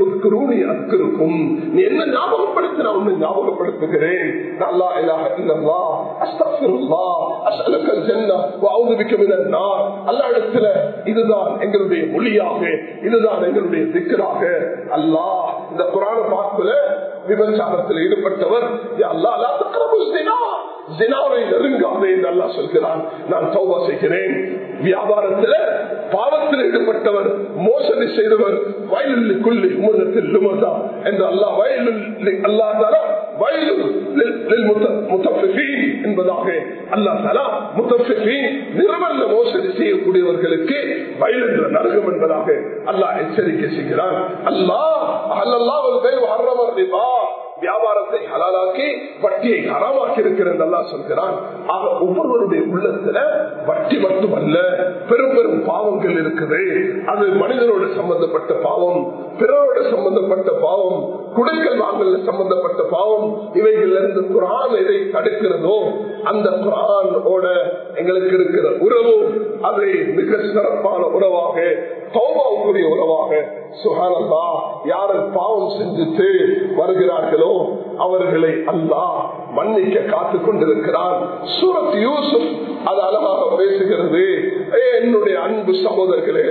இருக்கும் நீ என்ன ஞாபகப்படுத்த நான் உன்னை ஞாபகப்படுத்துகிறேன். லா இலாஹ இல்லல்லாஹ் அஸ்தக்ஃபிருல்லாஹ் அஸ்அலுக்கல் ஜன்னah வ அஊது பிக மினன் நார். அல்லாஹ்விடத்தில் இதுதான் எங்களுடைய மொழியாக, இதுதான் எங்களுடைய திக்ராக. அல்லாஹ் இந்த குர்ஆனை பார்க்கல விபச்சாரத்தில் ஈடுபட்டவர் யா அல்லாஹ் லா தக்ரபு ஸினா, ஸினாவை நெருங்காதே என்று அல்லாஹ் சொல்கிறான். நான் தௌபா செய்கிறேன். வியாபாரத்தில் பாவத்தில் ஈடுபட்டவர், மோசடி செய்தவர் வயலுல் லிக்குல்லி உமதத்தில் லுமதா என்று அல்லாஹ் வயலுல் அல்லாஹ் தஆலா வயலுல் லில் முத்தஃபிஃபீன் என்பதாக அல்லாஹ் தஆலா முத்தஃபிஃபீன் நிர்மல மோசடி செய்யக்கூடியவர்களுக்கு வயல் என்ற நரகம் என்பதாக அல்லாஹ் எச்சரிக்கை செய்கிறான். அல்லாஹ் அல்லாஹ்வுல் பைஅ வ ஹர்ரம ரிபா, வியாபாரத்தை ஹலாலாக்கி வட்டியை ஹராமாக்கி இருக்கிறது அல்லாஹ் சொல்கிறான். ஆக ஒவ்வொருவருடைய உள்ளத்துல வட்டி மட்டுமல்ல, பெரும் பெரும் பாவங்கள் இருக்குது. அது மனிதனோடு சம்பந்தப்பட்ட பாவம், பிறரோடு சம்பந்தப்பட்ட பாவம், குடுக்கல் வாங்கல சம்பந்தப்பட்ட பாவம். இவைகள் இருந்து குர்ஆன் எதை தடுக்கிறதோ அந்த குர்ஆனோட எங்களுக்கு இருக்கிற உறவு அதை மிக சிறப்பான உறவாக, தௌபாவுக்குரிய உறவாக. சுப்ஹானல்லாஹ், யாரு பாவம் செஞ்சுட்டு வருகிறார்களோ அவர்களை அல்லாஹ் மன்னிக்க காத்துக் கொண்டிருக்கிறான். சூரத் யூசுப் அது அழகாக பேசுகிறது. என்னுடைய அன்பு சகோதரர்களே,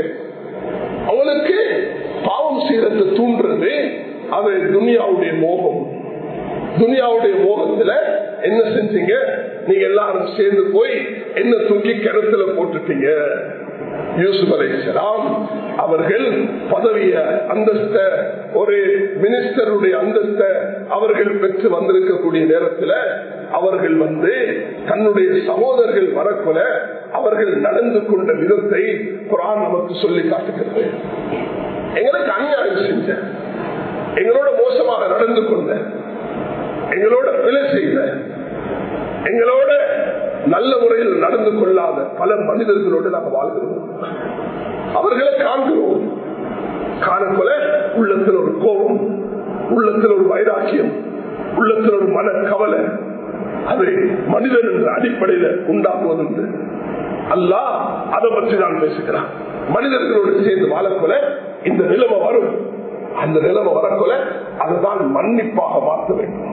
அவனுக்கு பாவம் செய்யறது தூண்டுறது அது துனியாவுடைய மோகம். துனியாவுடைய மோகத்துல என்ன செஞ்சீங்க, நீங்க எல்லாரும் சேர்ந்து போய் என்ன தூக்கி கிணத்துல போட்டுட்டீங்க. யூசுப் அலைஹிஸ்ஸலாம் அவர்கள் பதவிய அந்தஸ்த, ஒரு மினிஸ்டருடைய அந்தஸ்த அவர்கள் பெற்று வந்திருக்கக்கூடிய நேரத்தில் அவர்கள் வந்து தன்னுடைய சகோதரர்கள் வரக்குல அவர்கள் நடந்து கொண்ட விதத்தை குர்ஆன் நமக்கு சொல்லி காட்டுகிறது. எங்களுக்கு அநியாயம் செஞ்ச, எங்களோட மோசமாக நடந்து கொண்ட, எங்களோட பிழை செய்த, எங்களோட நல்ல முறையில் நடந்து கொள்ளாத பல மனிதர்களோடு நாங்கள் வாழ்கிறோம். அவர்களை காண்கிறோம். காணப்போல உள்ளத்தில் ஒரு கோபம், உள்ளத்தில் ஒரு வைராக்கியம், உள்ளத்தில் ஒரு மன கவலை, அது மனிதன் என்ற அடிப்படையில் உண்டாக்குவது. அல்லாஹ் அதை பற்றி நான் பேசுகிறான். மனிதர்களோடு சேர்ந்து வாழக்கொல இந்த நிலைமை வரும். அந்த நிலைமை வரக்கொல அதுதான் மன்னிப்பாக மாற்ற வேண்டும்.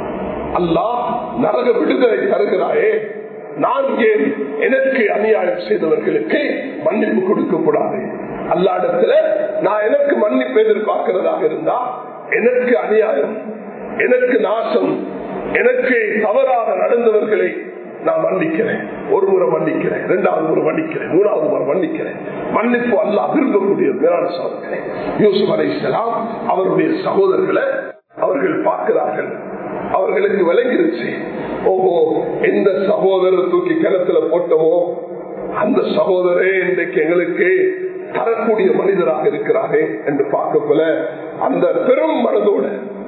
அல்லாஹ் நரக விடுதலை தருகிறாயே, நான் ஏன் எனக்கு அநியாயம் செய்தவர்களுக்கு மன்னிப்பு கொடுக்க கூடாது? அல்லாஹ்விடத்துல நான் எனக்கு மன்னிப்பு எதிர்பார்க்கிறதாக இருந்தா எனக்கு அநியாயம், எனக்கு நாசம், எனக்கு தவறாக நடந்தவர்களை நான் மன்னிக்கிறேன். ஒரு முறை மன்னிக்கிறேன், இரண்டாவது முறை மன்னிக்கிறேன், மூணாவது முறை மன்னிக்கிறேன். மன்னிப்பு அல்லாஹ் விரும்பக்கூடிய மேலான சகோதரர்களே, யூசுப் அலைஹிஸ்ஸலாம் அவருடைய சகோதரர்களை அவர்கள் பார்க்கிறார்கள். அவர்களுக்கு விளங்கிருச்சு, ஓஹோ எந்த சகோதரர் தூக்கி கிணத்துல போட்டோமோ அந்த சகோதரே இன்றைக்கு எங்களுக்கு தரக்கூடிய மனிதராக இருக்கிறாரே என்று பார்க்கல அந்த பெரும் மனதோடு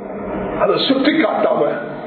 அதை சுட்டி காட்டாம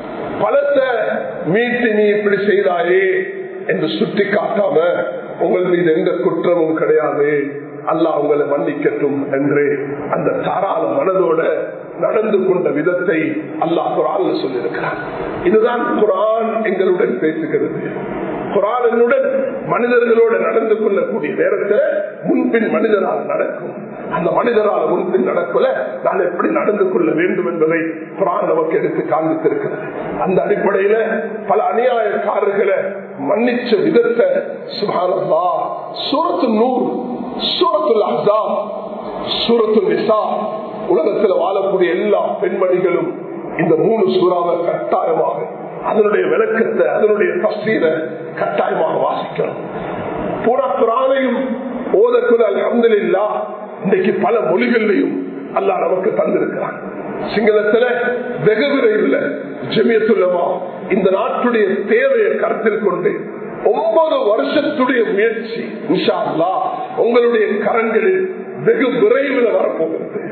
பலத்தை மீட்டு நீ இப்படி செய்தாயே என்று சுட்டி காட்டாம உங்கள் மீது எந்த குற்றமும் கிடையாது, அல்லாஹ் உங்களை மன்னிக்கட்டும் என்று அந்த தாராள மனதோட நடந்து கொண்ட விதத்தை அல்லாஹ் குர்ஆன்ல சொல்லியிருக்கிறார். இதுதான் குர்ஆன் எங்களுடன் பேசுகிறது. குர்ஆன் என்னுடன் மனிதர்களோடு நடந்து கொள்ளக்கூடிய நேரத்தில் முன்பின் மனிதரால் நடக்கும். அந்த மனிதரால் முன்பின் நடக்கல நான் எப்படி நடந்து கொள்ள வேண்டும் என்பதை குர்ஆன் நமக்கு எடுத்து காண்பித்திருக்கிறது. அந்த அடிப்படையில பல அநியாயக்காரர்களை மன்னிச்ச விதத்தை சுப்ஹானல்லாஹ் சூரத்துன் நூர், சூரத்துல் அஹ்ஸாப், சூரத்துல் நிசா, உலகத்தில் வாழக்கூடிய எல்லா பெண்மணிகளும் இந்த மூணு சூறாவை கட்டாயமாக அதனுடைய விளக்கத்தை, அதனுடைய தஃசீரை கட்டாயமாக வாசிக்கணும். பூரா குர்ஆனையும் ஓதக்குள்ள அல்ஹம்துலில்லாஹ் இன்றைக்கு பல மொழிகளிலையும் அல்லாஹ் நமக்கு தந்திருக்கிறான். சிங்களத்துல வெகு விரைவில் ஜமியத்துல் உலமா இந்த நாட்டுடைய தேவையை கருத்தில் கொண்டு ஒன்பது வருஷத்துடைய முயற்சி இன்ஷா அல்லாஹ் உங்களுடைய கரங்களில் வெகு விரைவில் வரப்போகிறது.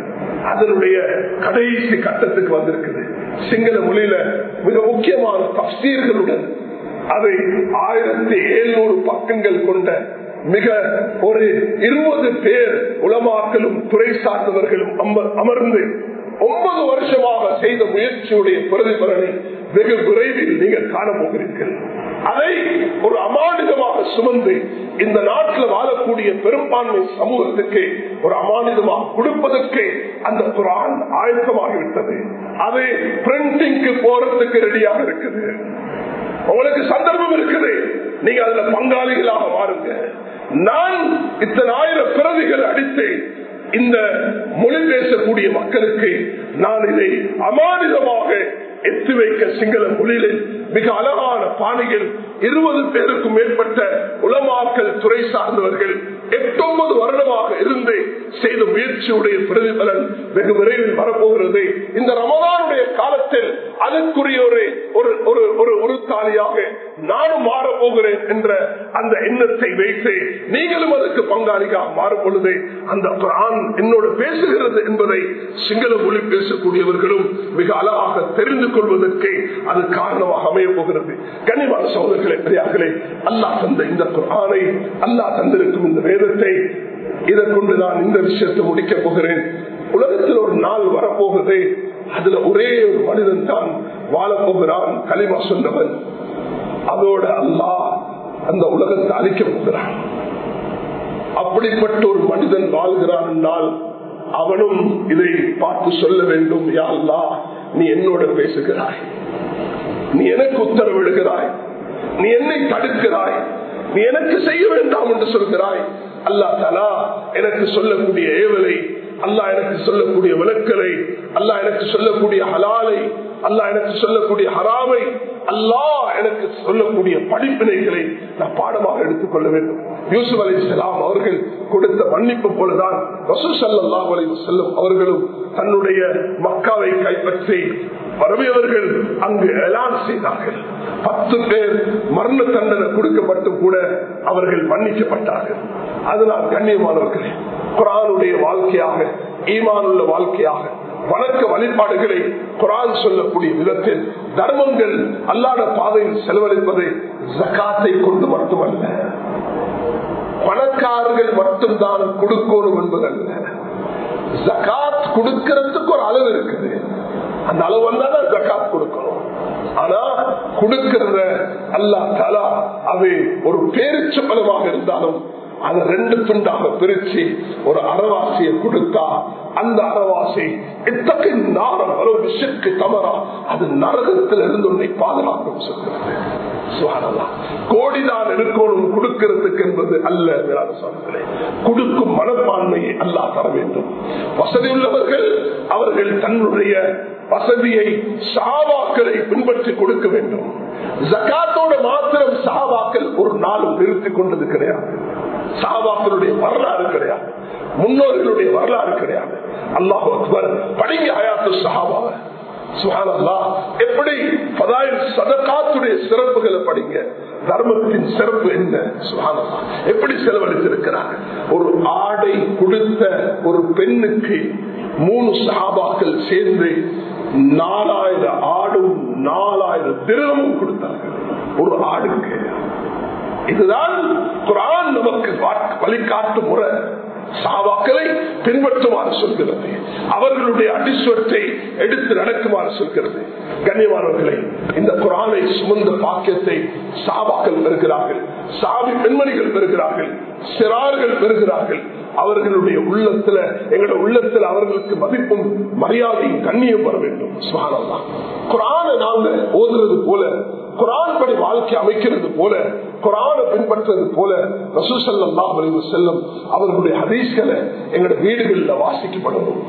அதனுடைய கடைசி கட்டத்துக்கு வந்திருக்குது. சிங்கள மொழியில மிக முக்கியமான தஃசீர்களுடன் அதை ஆயிரத்தி எழுநூறு பக்கங்கள் கொண்ட மிக ஒரு இருபது பேர் உலமாக்களும் துறை சார்ந்தவர்களும் அமர்ந்து ஒன்பது வருஷமாக செய்த முயற்சியுடைய பிரதிபலனை வெகு விரைவில் நீங்கள் காண போகிறீர்கள். அதை ஒரு அமானிதமாக சுமந்து இந்த நாட்டில் வாழக்கூடிய பெரும்பான்மை சமூகத்துக்கு ஒரு அமானிதமாக கொடுப்பதற்கு அந்த குர்ஆன் ஆயத்தமாகிவிட்டது. அது பிரிண்டிங்க்கு போறதுக்கு ரெடியாக இருக்குது. உங்களுக்கு சந்தர்ப்பம் இருக்குது, நீங்க அதுல பங்காளிகளாக மாறுங்க. நான் இத்தனை ஆயிரம் பிரதிகள் அடித்து இந்த மொழி பேசக்கூடிய மக்களுக்கு நான் இதை அமானிதமாக எத்தி வைக்க சிங்கள மொழியில் மிக அழகான பாணிகள் இருபது பேருக்கும் மேற்பட்ட உலமாக்கள் துறை சார்ந்தவர்கள் எட்டொன்பது வருடமாக இருந்து செய்த முயற்சியுடைய பிரதிபலன் வெகு விரைவில் வரப்போகிறது. இந்த ரமதானுடைய காலத்தில் அதற்குரிய ஒரு ஒரு ஒரு உறுத்தாளியாக நானும் மாறப்போகிறேன் என்ற அந்த எண்ணத்தை வைத்து நீங்களும் அதற்கு பங்காளியாக மாறும் பொழுது அந்த குர்ஆன் என்னோடு பேசுகிறது என்பதை சிங்கள மொழி பேசக்கூடியவர்களும் மிக அழகாக தெரிந்து கொள்வதற்கு அது காரணமாக அமைய போகிறது. கண்ணியமான சகோதரர்களே, பெரியார்களே, அல்லாஹ் தந்த இந்த குர்ஆனை, அல்லாஹ் தந்திருக்கும் இந்த வேதத்தை, இதை கொண்டு நான் இந்த விஷயத்தை முடிக்க போகிறேன். உலகத்தில் ஒரு நாள் வரப்போகுது, அதுல ஒரே ஒரு மனிதன் தான் வாழப்போகிறான், கலிமா சொன்னவன். அதோட அல்லாஹ் அந்த உலகத்தை அழிக்க போகிறான். அப்படிப்பட்ட ஒரு மனிதன் வாழ்கிறான் என்றால் அவனும் இதை பார்த்து சொல்ல வேண்டும், யா அல்லாஹ் நீ என்னோட பேசுகிறாய், நீ எனக்கு உத்தரவிடுகிறாய், நீ என்னை தடுக்கிறாய், நீ எனக்கு செய்ய வேண்டாம் என்று சொல்கிறாய். அல்லாஹ் தஆலா எனக்கு சொல்லக்கூடிய ஏவலை, அல்லாஹ் எனக்கு சொல்லக்கூடிய விளக்கலை, அல்லாஹ் எனக்கு சொல்லக்கூடிய ஹலாலை, அல்லாஹ் எனக்கு சொல்லக்கூடிய ஹராமை, அல்லாஹ் எனக்கு சொல்லக்கூடிய படிப்பினைகளை நான் பாடமாக எடுத்துக்கொள்ள வேண்டும். யூசுப் அலைஹிஸ்ஸலாம் அவர்கள் கொடுத்த மன்னிப்பு போலதான் ரசூல் ஸல்லல்லாஹு அலைஹி வஸல்லம் அவர்களும் தன்னுடைய மக்காவை கைப்பற்றி வரவியவர்கள் அங்கு எலான் செய்தார்கள். பத்து பேர் மரண தண்டனை கொடுக்கப்பட்டு கூட அவர்கள் மன்னிக்கப்பட்டார்கள். அதனால் கண்ணியமானவர்களே, குர்ஆனுடைய வாழ்க்கையாக, ஈமானுள்ள வாழ்க்கையாக, வணக்க வழிபாடுகளை குர்ஆன் சொல்லக்கூடிய விதத்தில் தர்மங்கள் அல்லாஹ்வுடைய பாதையில் செலவழிப்பது ஜகாத்தை கொண்டு மட்டுமல்ல, பணக்காரர்கள் மட்டும்தான் கொடுக்கணும் என்பதல்ல. ஜகாத் கொடுக்கிறதுக்கு ஒரு அளவு இருக்குது, அந்த அளவு வந்தாதான் ஜகாத் கொடுக்கணும். ஆனா கொடுக்கிறத அல்லாஹ் தஆலா அது ஒரு பேரிச்ச பலமாக இருந்தாலும் அதை ரெண்டு துண்டாக பிரிச்சு ஒரு அறவாசியை கொடுத்தா அந்த அறவாசி எத்தகைய நாரம் அளவு விஷயக்கு தவறா அது நரகத்தில் இருந்து உன்னை பாதுகாக்கும் சொல்கிறது. சுப்ஹானல்லாஹ். கோடிதான் இருக்கணும் கொடுக்கிறதுக்கு என்பது அல்ல. சொல்கிறேன், கொடுக்கும் மனப்பான்மையை அல்லாஹ் தர வேண்டும். வசதி உள்ளவர்கள் அவர்கள் தன்னுடைய வசதியை சஹாபாக்களை பின்பற்றி கொடுக்க வேண்டும். ஜகாத்தோட மாத்திரம் சஹாபாக்கள் ஒரு நாளும் நிறுத்திக் கொண்டது கிடையாது. சஹாபாக்களுடைய வரலாறு கிடையாது, முன்னோர்களுடைய வரலாறு கிடையாது. அல்லாஹு அக்பர். படிங்க ஹயாத்து சஹாபாவை. சுப்ஹானல்லாஹ். எப்படி ஃபதாயில் சதகாத்துடைய சிறப்புகளை படிங்க, தர்மத்தின் சிறப்பு என்ன, சுப்ஹானல்லாஹ் எப்படி செலவழித்திருக்கிறார். ஒரு ஆடை கொடுத்த ஒரு பெண்ணுக்கு மூணு சஹாபாக்கள் சேர்ந்து நாலாயிரம் ஆடும் நாலாயிரம் திரமும் கொடுத்தார்கள் ஒரு ஆடுக்கு. இதுதான் குர்ஆன் நமக்கு வழிகாட்டும் முறை. சஹாபாக்களை பின்பற்றுமாறு சொல்கிறது, அவர்களுடைய அடிசுவற்றை எடுத்து நடக்குமாறு சொல்கிறது. கண்ணியமானவர்களை, இந்த குர்ஆனை சுமந்த பாக்கியத்தை சஹாபாக்கள் பெறுகிறார்கள், சஹாபி பெண்மணிகள் பெறுகிறார்கள், சிறார்கள் பெறுகிறார்கள். அவர்களுடைய உள்ளத்துல, எங்களுடைய உள்ளத்துல அவர்களுக்கு மதிப்பும் மரியாதையும் கண்ணியம் வர வேண்டும். சுப்ஹானல்லாஹ். குர்ஆனை நாங்க ஓதுறது போல, குர்ஆன் படி வாழ்க்கை அமைக்கிறது போல, குர்ஆனை பின்பற்றுறது போல ரசூல் ஸல்லல்லாஹு அலைஹி வஸல்லம் அவர்களுடைய ஹதீஸ்களை எங்களுடைய வீடுகளில் வாசிக்கப்படணும்.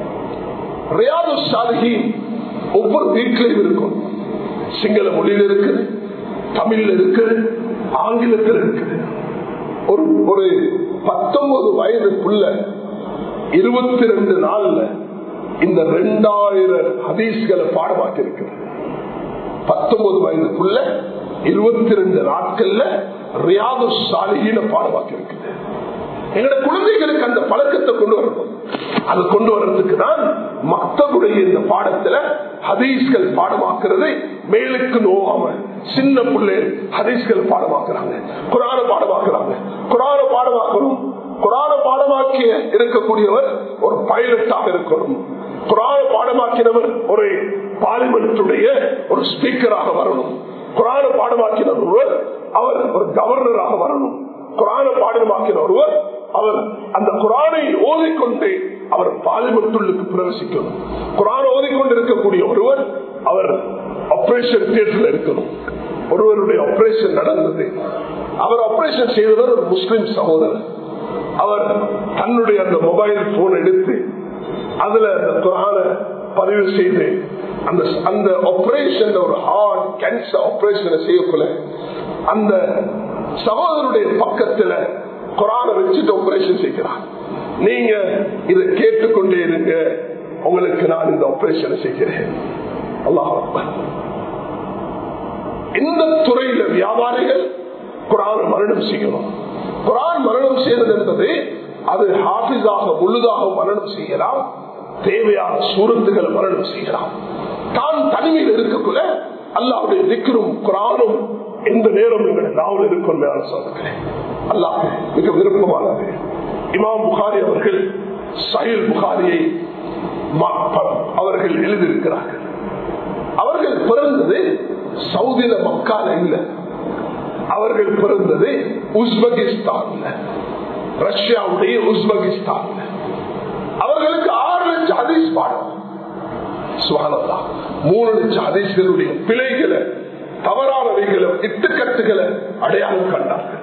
ரியாதுஸ் ஸாலிஹீன் ஒவ்வொரு வீட்டிலையும் இருக்கும். சிங்கள மொழியில் இருக்குது, தமிழ்ல இருக்குது, ஆங்கிலத்தில் இருக்குது. ஒரு ஒரு பத்தொன்பது வயதுக்குள்ள இருபத்தி ரெண்டு நாள்ல இந்த ரெண்டாயிரம் ஹதீஸ்களை பாடமாக்கி இருக்கிறது. பத்தொன்பது வயதுக்குள்ள இருபத்தி ரெண்டு நாட்கள்ல ரியாதுஸ் ஸாலிஹீன பாடமாக்கி இருக்குது. எங்களோட குழந்தைகளுக்கு அந்த பழக்கத்தை கொண்டு வரணும். அது கொண்டு வர்றதுக்கு தான் மக்தபுடைய இந்த பாடத்துல ஹதீஸ்கள் பாடமாக்குறது மேலுக்கு நோவாம சின்ன பிள்ளை ஹதீஸ்கள் பாடமாக்குறாங்க, குரான பாடமாக்குறாங்க. குரான பாடமாக்கணும். குரான பாடமாக்கிய இருக்கக்கூடியவர் ஒரு பைலட்டாக இருக்கணும். குரான பாடமாக்கினவர் ஒரு பார்லிமெண்டுடைய ஒரு ஸ்பீக்கராக வரணும். குரான பாடமாக்கின ஒருவர் அவர் ஒரு கவர்னராக வரணும். குரான பாடமாக்கின ஒருவர் அவர் அந்த குரானை ஓதிக்கொண்டு அவர் பார்லிமெண்டுக்கு பிரவேசிக்கணும். குரான் ஓதிக்கொண்டு இருக்கக்கூடிய ஒருவர் அவர் ஆபரேஷன் தியேட்டர்ல இருக்கணும். ஒருவருடைய ஆபரேஷன் நடந்தது, அவர் ஆபரேஷன் செய்தவர் ஒரு முஸ்லிம் சகோதரர். அவர் தன்னுடைய அந்த மொபைல் போன் எடுத்து அதுல அந்த குரானை பதிவு செய்து அந்த அந்த ஆபரேஷன் ஒரு ஹார்ட் கேன்சர் ஆபரேஷனை செய்யக்குள்ள அந்த சகோதரருடைய பக்கத்துல குரானை வச்சுட்டு ஆபரேஷன் செய்கிறார். நீங்க இதை கேட்டுக்கொண்டே இருங்க, உங்களுக்கு நான் இந்த ஆபரேஷனை செய்கிறேன். அல்லாஹ் அக்பர். இந்த துறையில வியாபாரிகள் குரான் மரணம் செய்யணும். குரான் மரணம் செய்வது என்பது அது ஹாஃபிஸாக முழுதாக மரணம் செய்யலாம், தேவையான சூரத்துகள் மரணம் செய்யலாம். தான் தனிமையில் இருக்கக்குள்ள அல்லாஹ்வுடைய திக்ரும் குரானும் எந்த நேரம் எங்களுடைய நாவல் இருக்கும் மேல சொல்லுகிறேன். அல்லாஹ் மிக விருப்பமானது. இமாம் புகாரி அவர்கள் சஹீஹ் புகாரியை அவர்கள் எழுதியிருக்கிறார்கள். அவர்கள் பிறந்தது சவுதியில மக்கால இல்ல, அவர்கள் பிறந்தது உஸ்பெகிஸ்தான்ல, ரஷ்யாவுடைய உஸ்பெகிஸ்தான்ல. அவர்களுக்கு ஆறு லட்சம் ஹதீஸ் பாடம். சுப்ஹானல்லாஹ். மூணு லட்சம் ஹதீஸ்களுடைய பிழைகளை, தவறானவைகளை, இட்டுக்கட்டுகளை அடையாளம் கண்டார்கள்.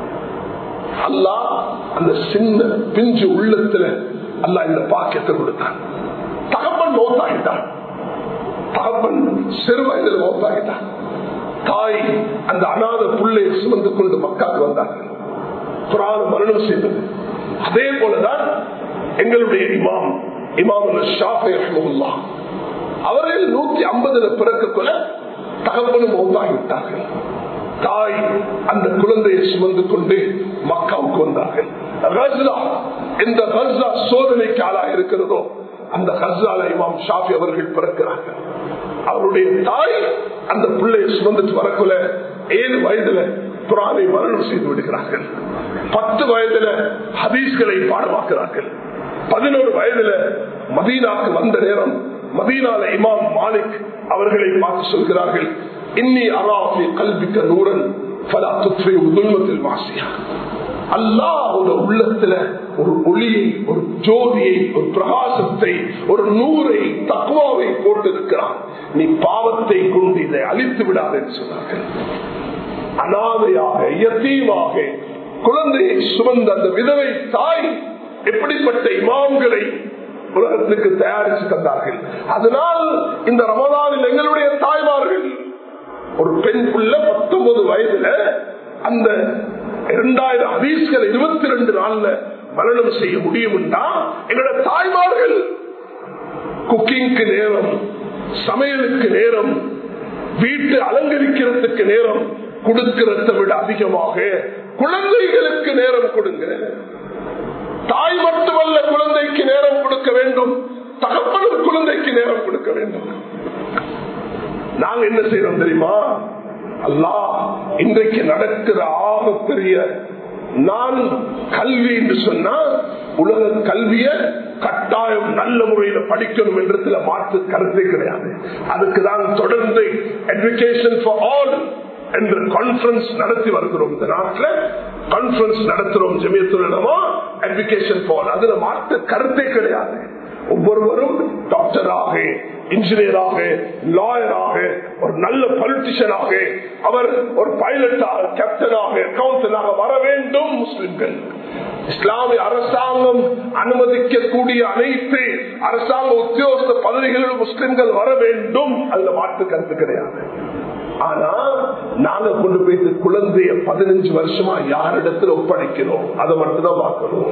அல்லாஹ் அந்த சின்ன பிஞ்சு உள்ளத்துல அல்லாஹ் இந்த பாக்கியத்தை கொடுத்தான். தகப்பன் மௌத்தாகிட்டான், தகப்பன் சிறு வயதில் மௌத்தாகிட்டான். தாய் அந்த அநாத புள்ளை சுமந்து கொண்டு மக்காவுக்கு வந்தார்கள். குர்ஆன் மரணம் செய்தது. அதே போலதான் எங்களுடைய இமாம் இமாம் ஷாஃபி ரஹ்மத்துல்லாஹ் அவர்கள் நூத்தி ஐம்பதுல பிறக்கக்குள்ள தகப்பனும் மௌத்தாகிவிட்டார்கள். தாய் அந்த குழந்தையை சுமந்து கொண்டு மக்காவுக்கு வந்தார்கள். இந்த கஸ்ஸா சோதனைக்கு ஆளாக இருக்கிறதோ அந்த கஸ்ஸால இமாம் ஷாஃபி அவர்கள் பிறக்கிறார்கள். அவருடைய தாய் அந்த பிள்ளையை சுமந்துட்டு வரக்குள்ள ஏழு வயதுல குர்ஆனை மரணம் செய்து விடுகிறார்கள். பத்து வயதுல ஹதீஸ்களை பாடமாக்குறார்கள். பதினோரு வயதுல மதீனாக்கு வந்த நேரம் மதீனால இமாம் மாலிக் அவர்களை பார்த்து சொல்கிறார்கள், இன்னி அராஃபி கல்பிக்க நூரன் ஃபலா துத்ஃபி உதுல்மத்தில் மாசியா. அல்லாஹ்வுடைய உள்ளத்துல ஒரு ஒளியை, ஒரு ஜோதியை, ஒரு பிரகாசத்தை, ஒரு நூரை, தக்வாவை போட்டிருக்கிறான். நீ பாவத்தை கொண்டு இதை அழித்து விடாது என்று சொன்னார்கள். அனாதையாக யதீமாக குழந்தையை சுமந்த அந்த விதவை தாய் எப்படிப்பட்ட இமாம்களை உலகத்துக்கு தயாரித்து தந்தார்கள். அதனால் இந்த ரமதானில் எங்களுடைய தாய்மார்கள் ஒரு பெண் புள்ள பத்தொன்பது வயதுல அந்த இரண்டாயிரம் ஹதீஸ்கள் இருபத்தி ரெண்டு நாள்ல மரணம் செய்ய முடியும் என்றா எங்களுடைய தாய்மார்கள் குக்கிங்க்கு நேரம், சமையலுக்கு நேரம், வீட்டு அலங்கரிக்கிறதுக்கு நேரம் கொடுக்கிறத விட அதிகமாக குழந்தைகளுக்கு நேரம் கொடுங்க. தாய் மட்டுமல்ல குழந்தைக்கு நேரம் கொடுக்க வேண்டும், தகப்பனும் குழந்தைக்கு நேரம் கொடுக்க வேண்டும். நாங்க என்ன செய்யறோம் தெரியுமா? அல்லாஹ் இன்றைக்கு நடக்கிற ஆகப்பெரிய நான் கல்வி என்று சொன்னா உலக கல்விய கட்டாயம் நல்ல முறையில படிக்கணும் என்றதுல மாற்று கருத்தை கிடையாது. அதுக்குதான் தொடர்ந்து எஜுகேஷன் ஃபார் ஆல் என்ற கான்பரன்ஸ் நடத்தி வருகிறோம். இந்த நாட்டில் கான்பரன்ஸ் நடத்துறோம். ஜமியத்துல் உலமா எஜுகேஷன் ஃபார், அதுல மாற்று கருத்தே கிடையாது. ஒவ்வொருவரும் டாக்டராக, இன்ஜினியராக, லாயராக, ஒரு நல்ல பொலிட்டிஷியனாக, அவர் ஒரு பைலட்டாக, கேப்டனாக, கவுன்சிலராக வர வேண்டும். முஸ்லிம்கள் இஸ்லாமிய அரசாங்கம் அனுமதிக்கக்கூடிய அனைத்து அரசாங்க உத்தியோக பதவிகளில் முஸ்லிம்கள் வர வேண்டும். அதுல மாற்று கருத்து கிடையாது. ஆனா நாங்க கொண்டு போயிட்டு குழந்தைய பதினஞ்சு வருஷமா யாரிடத்துல ஒப்படைக்கிறோம் அதை மட்டும்தான் பார்க்கணும்.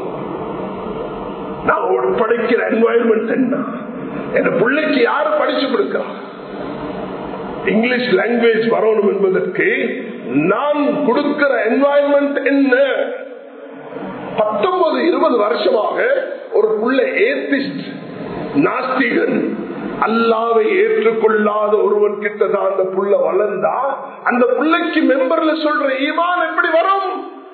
நான் ஒப்படைக்கிற என்வாயன்மெண்ட் என்ன, என் பிள்ளைக்கு யாரு படிச்சு கொடுக்கிறார், இங்கிலீஷ் லாங்குவேஜ் வரணும் என்பதற்கு நான் கொடுக்கிற என்வாயன்மெண்ட் என்ன? பத்தொன்பது இருபது வருஷமாக ஒரு புள்ள ஏத்திஸ்ட் நாஸ்திகன் அல்லாவை ஏற்றுக்கொள்ளாத ஒருவன் கிட்டதான் அந்த புள்ள வளர்ந்தா அந்த புள்ளைக்கு மெம்பர்ல சொல்ற ஈமான் எப்படி வரும்?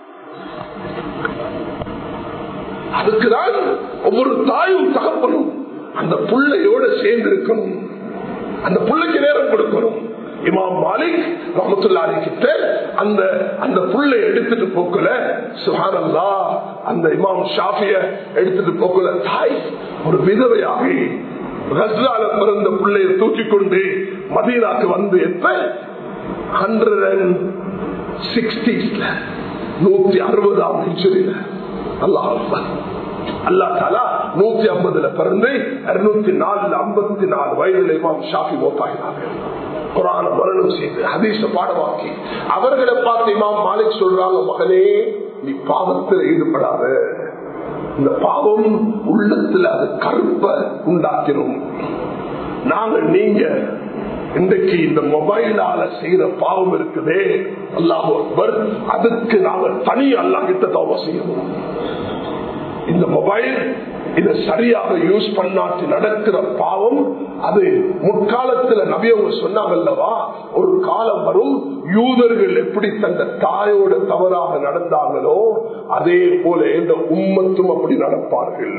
அதுக்குதான் ஒவ்வொரு தாயும் தகப்பனும் அந்த புள்ளையோட சேர்ந்து இருக்கணும், அந்த புள்ளைக்கு நேரம் கொடுக்கணும். இமாம் மாலிக் ரஹ்மத்துல்லாஹி கிட்ட அந்த அந்த புள்ளை எடுத்துட்டு போக்கல சுப்ஹானல்லாஹ், அந்த இமாம் ஷாஃபிய எடுத்துட்டு போக்கல தாய் ஒரு விதவையாகி கஸ்ஸால பிறந்த பிள்ளையை தூக்கி கொண்டு மதீனாக்கு வந்து எப்ப ஹண்ட்ரட் அண்ட் சிக்ஸ்டீஸ்ல நூத்தி அறுபதாம் ஹிஜ்ரில அல்லாஹ் அல்லாஹ் தஆலா நூத்தி ஐம்பதுல பிறந்து இருநூத்தி நாலுல ஐம்பத்தி நாலு வயதுல இமாம் ஷாஃபி மௌத்தாகினார்கள். குர்ஆன மரணம் செய்து ஹதீஸ பாடமாக்கி அவர்களை பார்த்து இமாம் மாலிக் சொல்றாங்க, மகனே நீ பாவத்தில் ஈடுபடாத, இந்த பாவம் உள்ளத்துல அது கருப்ப உண்டாக்கிறோம். நாங்க நீங்க இன்றைக்கு இந்த மொபைலால செய்யற பாவம் இருக்குதே அல்லாஹ் அக்பர், அதுக்கு நாங்க தனி அல்லாஹ் கிட்ட தௌபா செய்யணும். இந்த மொபைல் இதை சரியாக யூஸ் பண்ணாட்டி நடக்கிற பாவம் அது முற்காலத்துல நபி அவங்க சொன்னாங்கல்லவா, ஒரு காலம் வரும் யூதர்கள் எப்படி தந்த தாயோட தவறாக நடந்தாங்களோ அதே போல இந்த உம்மத்தும் அப்படி நடப்பார்கள்.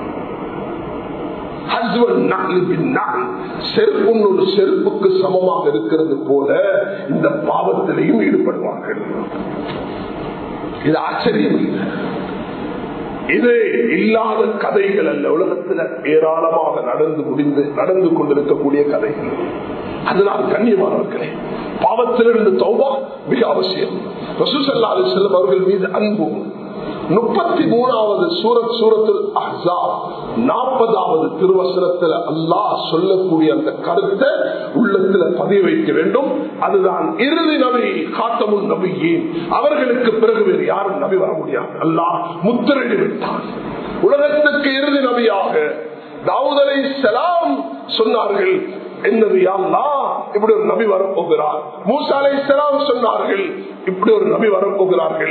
செருப்பு செருப்புக்கு சமமாக இருக்கிறது போல இந்த பாவத்திலையும் ஈடுபடுவார்கள். இது ஆச்சரியம் இல்லை, இது இல்லாத கதைகள் அல்ல, உலகத்தில் ஏராளமாக நடந்து முடிந்து நடந்து கொண்டிருக்கக்கூடிய கதைகள். அதனால் கண்ணியமானவர்களே, பாவத்திலிருந்து தௌபா மிக அவசியம். ரசூல் ஸல்லல்லாஹு அலைஹி வஸல்லம் அவர்கள் மீது அன்பு முப்பத்தி மூணாவது சூரத் சூரத்துல் அஹ்ஸாப் நாற்பதாவது திருவசனத்தில் அல்லாஹ் சொல்லக்கூடிய அந்த கருத்தை உள்ளத்துல பதிய வைக்க வேண்டும். அதுதான் இறுதி நபி காத்தமுல் நபியீன், அவர்களுக்கு பிறகு வேறு யாரும் நபி வர முடியாது. அல்லாஹ் முத்திரையிட்டு விட்டான். உலகத்துக்கு இறுதி நபியாக தாவூத் அலைஹிஸ்ஸலாம் சொன்னார்கள், என்னது யா அல்லாஹ் இப்படி ஒரு நபி வரப்போகிறார். மூசா அலைஹிஸ்ஸலாம் சொன்னார்கள், இப்படி ஒரு நபி வரப்போகிறார்கள்.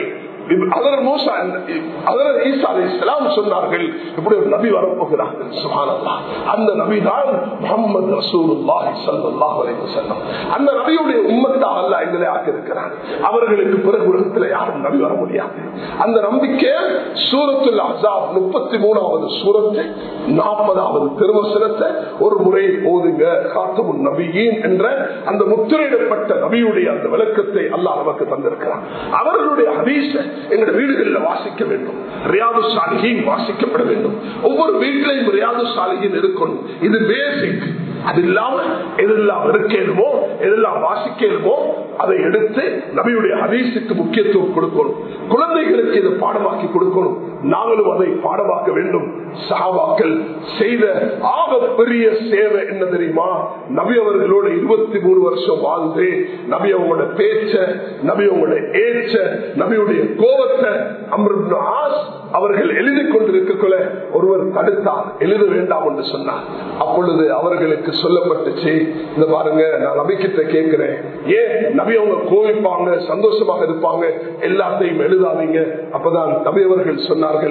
சொன்னார்கள் இப்படி ஒரு நபி வரப்போகிறார்கள். சுப்ஹானல்லாஹ், அந்த நபிதான் முஹம்மது ரசூலுல்லாஹி ஸல்லல்லாஹு அலைஹி வஸல்லம். அந்த நபியுடைய உம்மத்தாக அல்லாஹ் எங்களை ஆக்கியிருக்கிறார். அவர்களுக்கு பிறகு உலகத்தில் யாரும் நபி வர முடியாது. அந்த நம்பிக்கை சூரத்துல் அஹ்ஸாப் முப்பத்தி மூணாவது சூரத்தை நாற்பதாவது திருவசனத்தை ஒரு முறை ஓதுங்க. காத்தமுன் நபியீன் என்ற அந்த முத்திரையிடப்பட்ட நபியுடைய அந்த விளக்கத்தை அல்லாஹ் நமக்கு தந்திருக்கிறார். அவர்களுடைய ஹதீஸ எங்களுடைய வீடுகளில் வாசிக்க வேண்டும். ரியாது சாலிஹீன் வாசிக்கப்பட வேண்டும். ஒவ்வொரு வீட்டிலையும் ரியாது சாலிஹீன் இருக்கணும். இது பேசிக். அது இல்லாம எதெல்லாம் இருக்கணுமோ எதெல்லாம் வாசிக்கணுமோ அதை எடுத்து நபியுடைய ஹதீஸுக்கு முக்கியத்துவம் கொடுக்கணும். குழந்தைகளுக்கு இதை பாடமாக்கி கொடுக்கணும். நாங்களும் அதை பாடமாக்க வேண்டும். சஹாபாக்கள் செய்த ஆக பெரிய சேவை என்ன தெரியுமா? நபி அவர்களோட இருபத்தி மூணு வருஷம் வாழ்ந்து நபி அவங்களோட பேச்ச, நபி அவங்களோட ஏச்ச, நபியுடைய கோபத்தை அம்ர் இப்னு ஆஸ் அவர்கள் எழுதி கொண்டிருக்கக்குள்ள ஒருவர் தடுத்தார், எழுத வேண்டாம் என்று சொன்னார். அப்பொழுது அவர்களுக்கு சொல்லப்பட்டுச்சு, இந்த பாருங்க நான் நபி கிட்ட கேட்கிறேன், ஏன் நபி அவங்க கோவிப்பாங்க, சந்தோஷமாக இருப்பாங்க, எல்லாத்தையும் எழுதாதீங்க. அப்பதான் நபி அவர்கள் சொன்னார்கள்,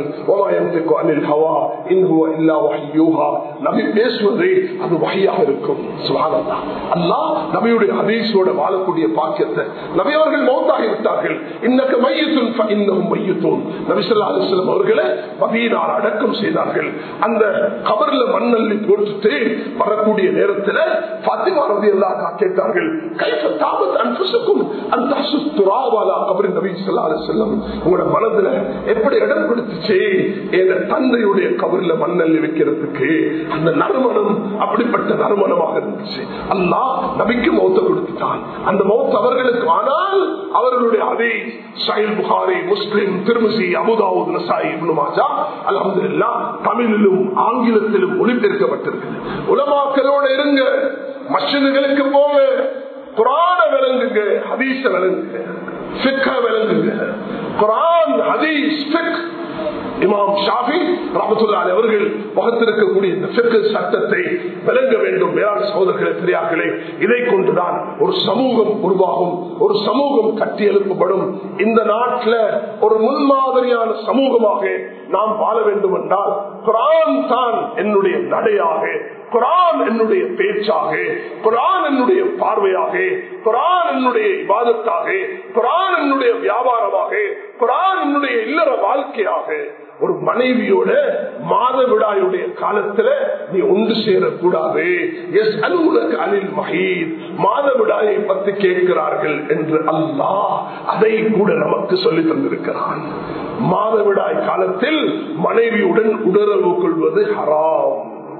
நபி பேசுவது அது வஹியாக இருக்கும். சுப்ஹானல்லாஹ், அல்லாஹ் நபியுடைய ஹதீஸோட வாழக்கூடிய பாக்கியத்தை நபி அவர்கள் மௌத்தாகி விட்டார்கள். இன்னக மையத்துன் ஃபஇன்னஹும் மையத்துன். நபி ஸல்லல்லாஹு அலைஹி வஸல்லம் அவர்களை மதீனால அடக்கம் செய்தார்கள். அந்த கபர்ல மண்ணள்ளி போட்டுட்டு வரக்கூடிய நேரத்தில் ஃபாத்திமா ரலியல்லாஹு அன்ஹா கேட்டார்கள், கைஃப தாபத் அன்ஃபுசுக்கும் அன் தஹசு துராப அலா கபரி நபி ஸல்லல்லாஹு அலைஹி வஸல்லம், உங்களோட மனதுல எப்படி இடம் கொடுத்துச்சு என் தந்தையுடைய கபர்ல மண்ணள்ளி வைக்கிறதுக்கு? அந்த நறுமணம் அப்படிப்பட்ட நறுமணமாக இருந்துச்சு. அல்லாஹ் நபிக்கு மௌத்த கொடுத்துட்டான். அந்த மௌத் அவர்களுக்கு, ஆனால் அவர்களுடைய அதே Sahih Bukhari, Muslim, Tirmidhi, Abu Dawud, Nasai, Ibn Majah அல்ஹம்துலில்லாஹ் தமிழிலும் ஆங்கிலத்திலும் மொழிபெயர்க்கப்பட்டிருக்கிறது. உலமாக்களோடு இருங்க, மஸ்ஜிதுகளுக்கு போங்க, குர்ஆன விளங்குங்க, ஹதீஸ விளங்குங்க, ஃபிக்ஹ விளங்குங்க. குர்ஆன், ஹதீஸ், ஃபிக்ஹ் இமாம் ஷாஃபி ரஹ்மத்துல்லாஹி அவர்கள் வகுத்திருக்கக்கூடிய இந்த ஃபிக்ஹ் சட்டத்தை விளங்க வேண்டும். மேலான சகோதரர்களே, பெரியார்களே, இதை கொண்டுதான் ஒரு சமூகம் உருவாகும், ஒரு சமூகம் கட்டியெழுப்பப்படும். இந்த நாட்டில் ஒரு முன்மாதிரியான சமூகமாக நாம் வாழ வேண்டும் என்றால் குர்ஆன் தான் என்னுடைய நடையாக, குர்ஆன் என்னுடைய பேச்சாக, குர்ஆன் என்னுடைய பார்வையாக, குர்ஆன் என்னுடைய இபாதத்தாக, குர்ஆன் என்னுடைய வியாபாரமாக, குர்ஆன் என்னுடைய இல்லற வாழ்க்கையாக. ஒரு மனைவியோட மாதவிடாயுடைய காலத்துல நீ ஒன்று சேரக்கூடாது. எஸ் அலுவலக அனில் மஹீத், மாதவிடாயை பற்றி கேட்கிறார்கள் என்று அல்லாஹ் அதை கூட நமக்கு சொல்லி தந்திருக்கிறான். மாதவிடாய் காலத்தில் மனைவியுடன் உடலுறவு கொள்வது ஹராம்.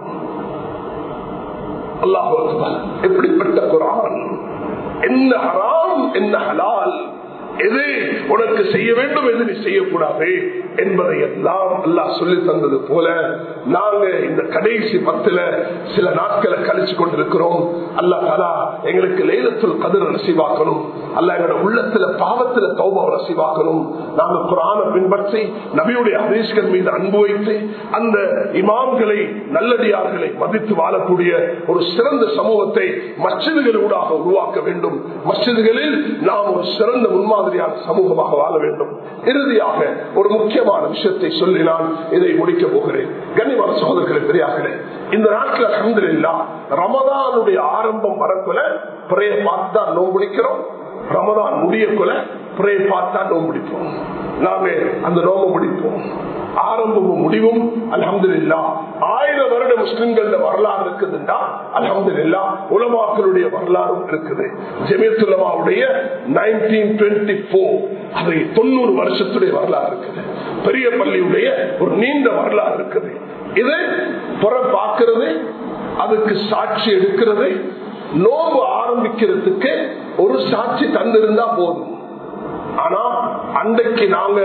அல்லாஹ் அக்பர். எப்படிப்பட்ட குர்ஆன்! என்ன ஹராம், என்ன ஹலால், எது உனக்கு செய்ய வேண்டும், எது நீ செய்யக்கூடாது என்பதை எல்லாம் அல்லாஹ் சொல்லி தந்தது போல நாங்க இந்த கடைசி பத்துல சில நாட்களை கழிச்சு கொண்டிருக்கிறோம். அல்லாஹ் தஆலா எங்களுக்கு லைலத்துல் கத்ர் நசீபாக்கணும். அல்லாஹ் எங்களோட உள்ளத்துல பாவத்துல தௌபா நசீபாக்கணும். நாங்க குர்ஆனை பின்பற்றி நபியுடைய ஹதீஸ்கள் மீது அன்பு வைத்து அந்த இமாம்களை நல்லடியார்களை மதித்து வாழக்கூடிய ஒரு சிறந்த சமூகத்தை மஸ்ஜிதுகளூடாக உருவாக்க வேண்டும். மஸ்ஜிதுகளில் நாம் ஒரு சிறந்த முன்மாதிரி சமூகமாக வாழ வேண்டும். இறுதியாக ஒரு முக்கியமான விஷயத்தை சொல்லி நான் இதை முடிக்க போகிறேன். கண்ணியமான சகோதரர்களே, பெரியார்களே, இந்த நாட்டில் அல்ஹம்துலில்லாஹ் ரமதானுடைய ஆரம்பம் வரக்குள்ள பிறைய பார்த்தா நோன்பு பிடிக்கிறோம். ரமதான் முடியக்குள்ள பிறைய பார்த்தா நோன்பு பிடிப்போம். நாமே அந்த நோன்பு பிடிப்போம். ஆரம்பமும் முடிவும் அல்ஹம்துலில்லாஹ் ஆயிரம் வருட முஸ்லிம்கள வரலாறு இருக்குதுன்னா அல்ஹம்துலில்லாஹ் உலமாக்களுடைய வரலாறும் இருக்குது. ஜமியத்துல் உலமாவுடைய நைன்டீன் டுவெண்ட்டி போர் அது தொண்ணூறு வருஷத்துடைய வரலாறு இருக்குது. பெரிய பள்ளியுடைய ஒரு நீண்ட வரலாறு இருக்குது. இது புற பார்க்கிறது, அதுக்கு சாட்சி எடுக்கிறது. நோம்பு ஆரம்பிக்கிறதுக்கு ஒரு சாட்சி தந்திருந்தா போதும். ஆனா அன்றைக்கு நாங்க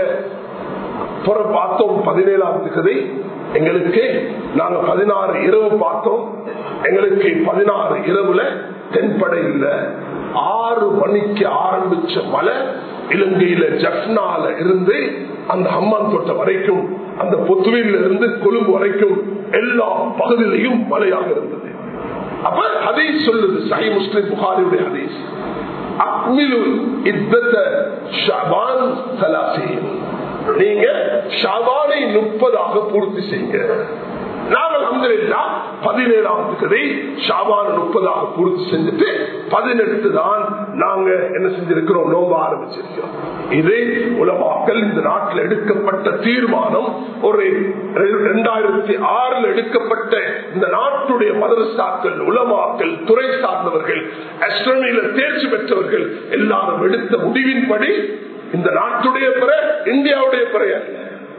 புற பார்த்தோம் பதினேழாம் தேதி, எங்களுக்கு நாங்க பதினாறு இரவு பார்த்தோம். எங்களுக்கு பதினாறு இரவுல தென்பட இல்லை. ஆறு மணிக்கு ஆரம்பிச்ச மழை இலங்கையில ஜப்னால இருந்து அந்த ஹம்மான் தோட்டம் வரைக்கும், அந்த பொத்துவில இருந்து கொழும்பு வரைக்கும் எல்லா பகுதியிலையும் மழையாக இருந்தது. அப்ப ஹதீஸ் சொல்லுது, சஹீஹ் முஸ்லிம் புகாரியுடைய ஹதீஸ், அக்மிலு இத்தத ஷஅபான் ஸலாஸீன், நீங்க ஷஅபானை முப்பதாக பூர்த்தி செய்யுங்க. நாங்கள் அல்ஹம்துலில்லாஹ் பதினேழாம் தேதி ஷஅபான் முப்பதாக பூர்த்தி செஞ்சுட்டு பதினெட்டு தான் நாங்க என்ன செஞ்சிருக்கிறோம், நோன்பு ஆரம்பிச்சிருக்கிறோம். இது உலமாக்கள் இந்த நாட்டில் எடுக்கப்பட்ட தீர்மானம். ஒரு இரண்டாயிரத்தி ஆறுல எடுக்கப்பட்ட இந்த நாட்டுடைய மதரசாக்கள், உலமாக்கள், துறை சார்ந்தவர்கள், அஸ்ட்ரோனமியில தேர்ச்சி பெற்றவர்கள் எல்லாரும் எடுத்த முடிவின்படி இந்த நாட்டுடைய பிற இந்தியாவுடைய பிறை அல்ல,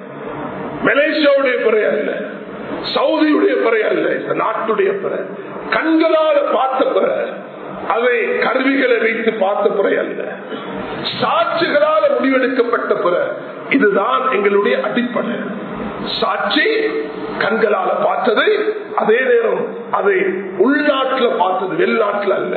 மலேசியாவுடைய பிறை அல்ல, சவுதியுடைய பிறை அல்ல, இந்த நாட்டுடைய பிறை, கண்களால் பார்த்த பிறை, அதை கருவிகளை வைத்து பார்த்த பிறை அல்ல, சாட்சிகளால் முடிவெடுக்கப்பட்ட பிறை. இதுதான் எங்களுடைய அடிப்படை. சாட்சி கண்களால பார்த்தது, அதே நேரம் அதை உள்நாட்டில் பார்த்தது, வெளிநாட்டில் அல்ல.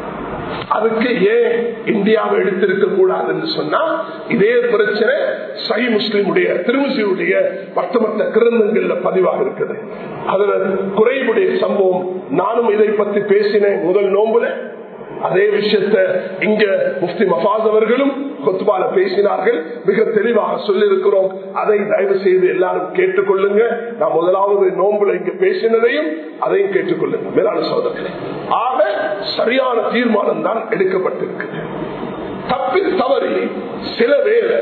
அதுக்கு ஏன் இந்தியாவை எடுத்திருக்க கூடாது என்று சொன்னா, இதே பிரச்சனை சஹீஹ் முஸ்லிமுடைய திருமிசியுடைய மற்ற கிரந்தங்கள்ல பதிவாக இருக்குது. அதுல குறைவுடைய சம்பவம், நானும் இதை பத்தி பேசினேன் முதல் நோம்புல. அதே விஷயத்தை இங்க முஃப்தி மஃபாஸ் அவர்களும் கொத்துபால பேசினார்கள், மிக தெளிவாக சொல்லியிருக்கிறோம். அதை தயவு செய்து எல்லாரும் கேட்டுக்கொள்ளுங்க. நான் முதலாவது நோம்புல இங்க பேசினதையும் அதையும் கேட்டுக்கொள்ளுங்க மேலான சகோதரர்களே. ஆக சரியான தீர்மானம் தான் எடுக்கப்பட்டிருக்குது. தப்பி தவறி சில வேளை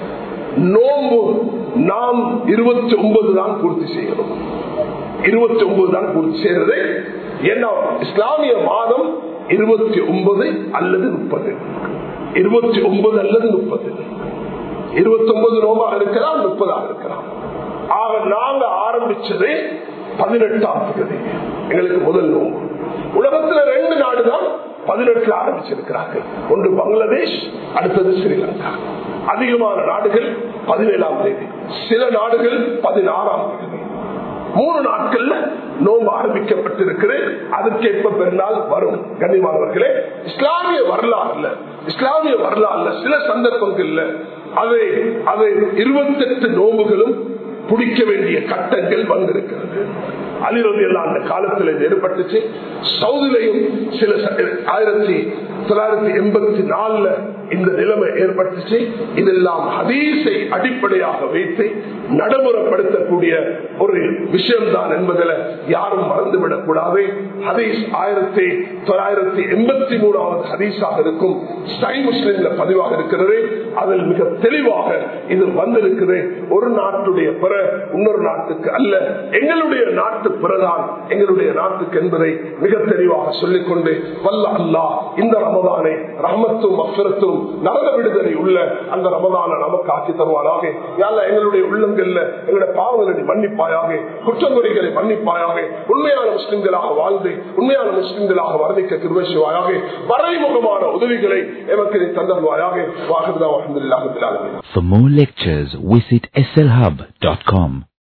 நோம்பு நாம் இருபத்தி ஒன்பது தான் பூர்த்தி செய்யணும். இருபத்தி ஒன்பது தான் பூர்த்தி செய்யறது. ஏன்னா இஸ்லாமிய மாதம் இருபத்தி ஒன்பது அல்லது முப்பது, இருபத்தி ஒன்பது அல்லது முப்பது, இருபத்தி ஒன்பது நோம்பாக இருக்கலாம், முப்பதாக இருக்கலாம். ஆக நாங்க ஆரம்பிச்சது பதினெட்டாம் தேதி எங்களுக்கு முதல் நோம்பு. உலகத்துல ரெண்டு நாடு தான் பதினெட்டுல ஆரம்பிச்சிருக்கிறார்கள். ஒன்று பங்களாதேஷ், அடுத்தது ஸ்ரீலங்கா. அதிகமான நாடுகள் பதினேழாம் தேதி, சில நாடுகள் பதினாறாம் தேதி. மூணு நாட்கள்ல நோன்பு ஆரம்பிக்கப்பட்டிருக்கிறது. அதற்கேற்ப பெருநாள் வரும். கண்ணியமானவர்களே, இஸ்லாமிய வரலாறுல இஸ்லாமிய வரலாறுல சில சந்தர்ப்பங்கள்ல அதை அதை இருபத்தி எட்டு நோம்புகளும் பிடிக்க வேண்டிய கட்டங்கள் வந்திருக்கிறது. அலிரதி எல்லாம் அந்த காலத்தில் இது ஏற்பட்டுச்சு. சவுதிலையும் சில ஆயிரத்தி தொள்ளாயிரத்தி எண்பத்தி நாலுல இந்த நிலைமை ஏற்பட்டுச்சு. இதெல்லாம் ஹதீஸை அடிப்படையாக வைத்து நடைமுறைப்படுத்தக்கூடிய ஒரு விஷயம்தான் என்பதில் யாரும் மறந்துவிடக் கூடாது. ஹதீஸ் ஆயிரத்தி தொள்ளாயிரத்தி எண்பத்தி மூணாவது ஹதீஸாக இருக்கும். சை முஸ்லிம்ல பதிவாக இருக்கிறது. அதில் மிக தெளிவாக இது வந்திருக்கிறது. ஒரு நாட்டுடைய பிற இன்னொரு நாட்டுக்கு அல்ல, எங்களுடைய நாட்டு பிறதான் எங்களுடைய நாட்டுக்கு என்பதை மிக தெளிவாக சொல்லிக்கொண்டு வல்ல அல்லாஹ் இந்த ரமதானை ரஹ்மத்தும் மஃபிரத்தும் நரக விடுதலை உள்ள அந்த ரமதானை நமக்கு ஆக்கி தருவானாக. யாழ்லா எங்களுடைய உள்ளங்கள்ல எங்களுடைய பாவங்களை மன்னிப்பாயாக, குற்றங்குறைகளை மன்னிப்பாயாக, உண்மையான முஸ்லிம்களாக வாழ்ந்து உண்மையான முஸ்லிம்களாக வர்ணிக்க கிருபை செய்வாயாக. மறைமுகமான உதவிகளை எமக்கு தந்தருவாயாக. வாஹிதா வஹம்துலில்லாஹி ரப்பில் ஆலமீன். For more lectures, visit S L hub dot com.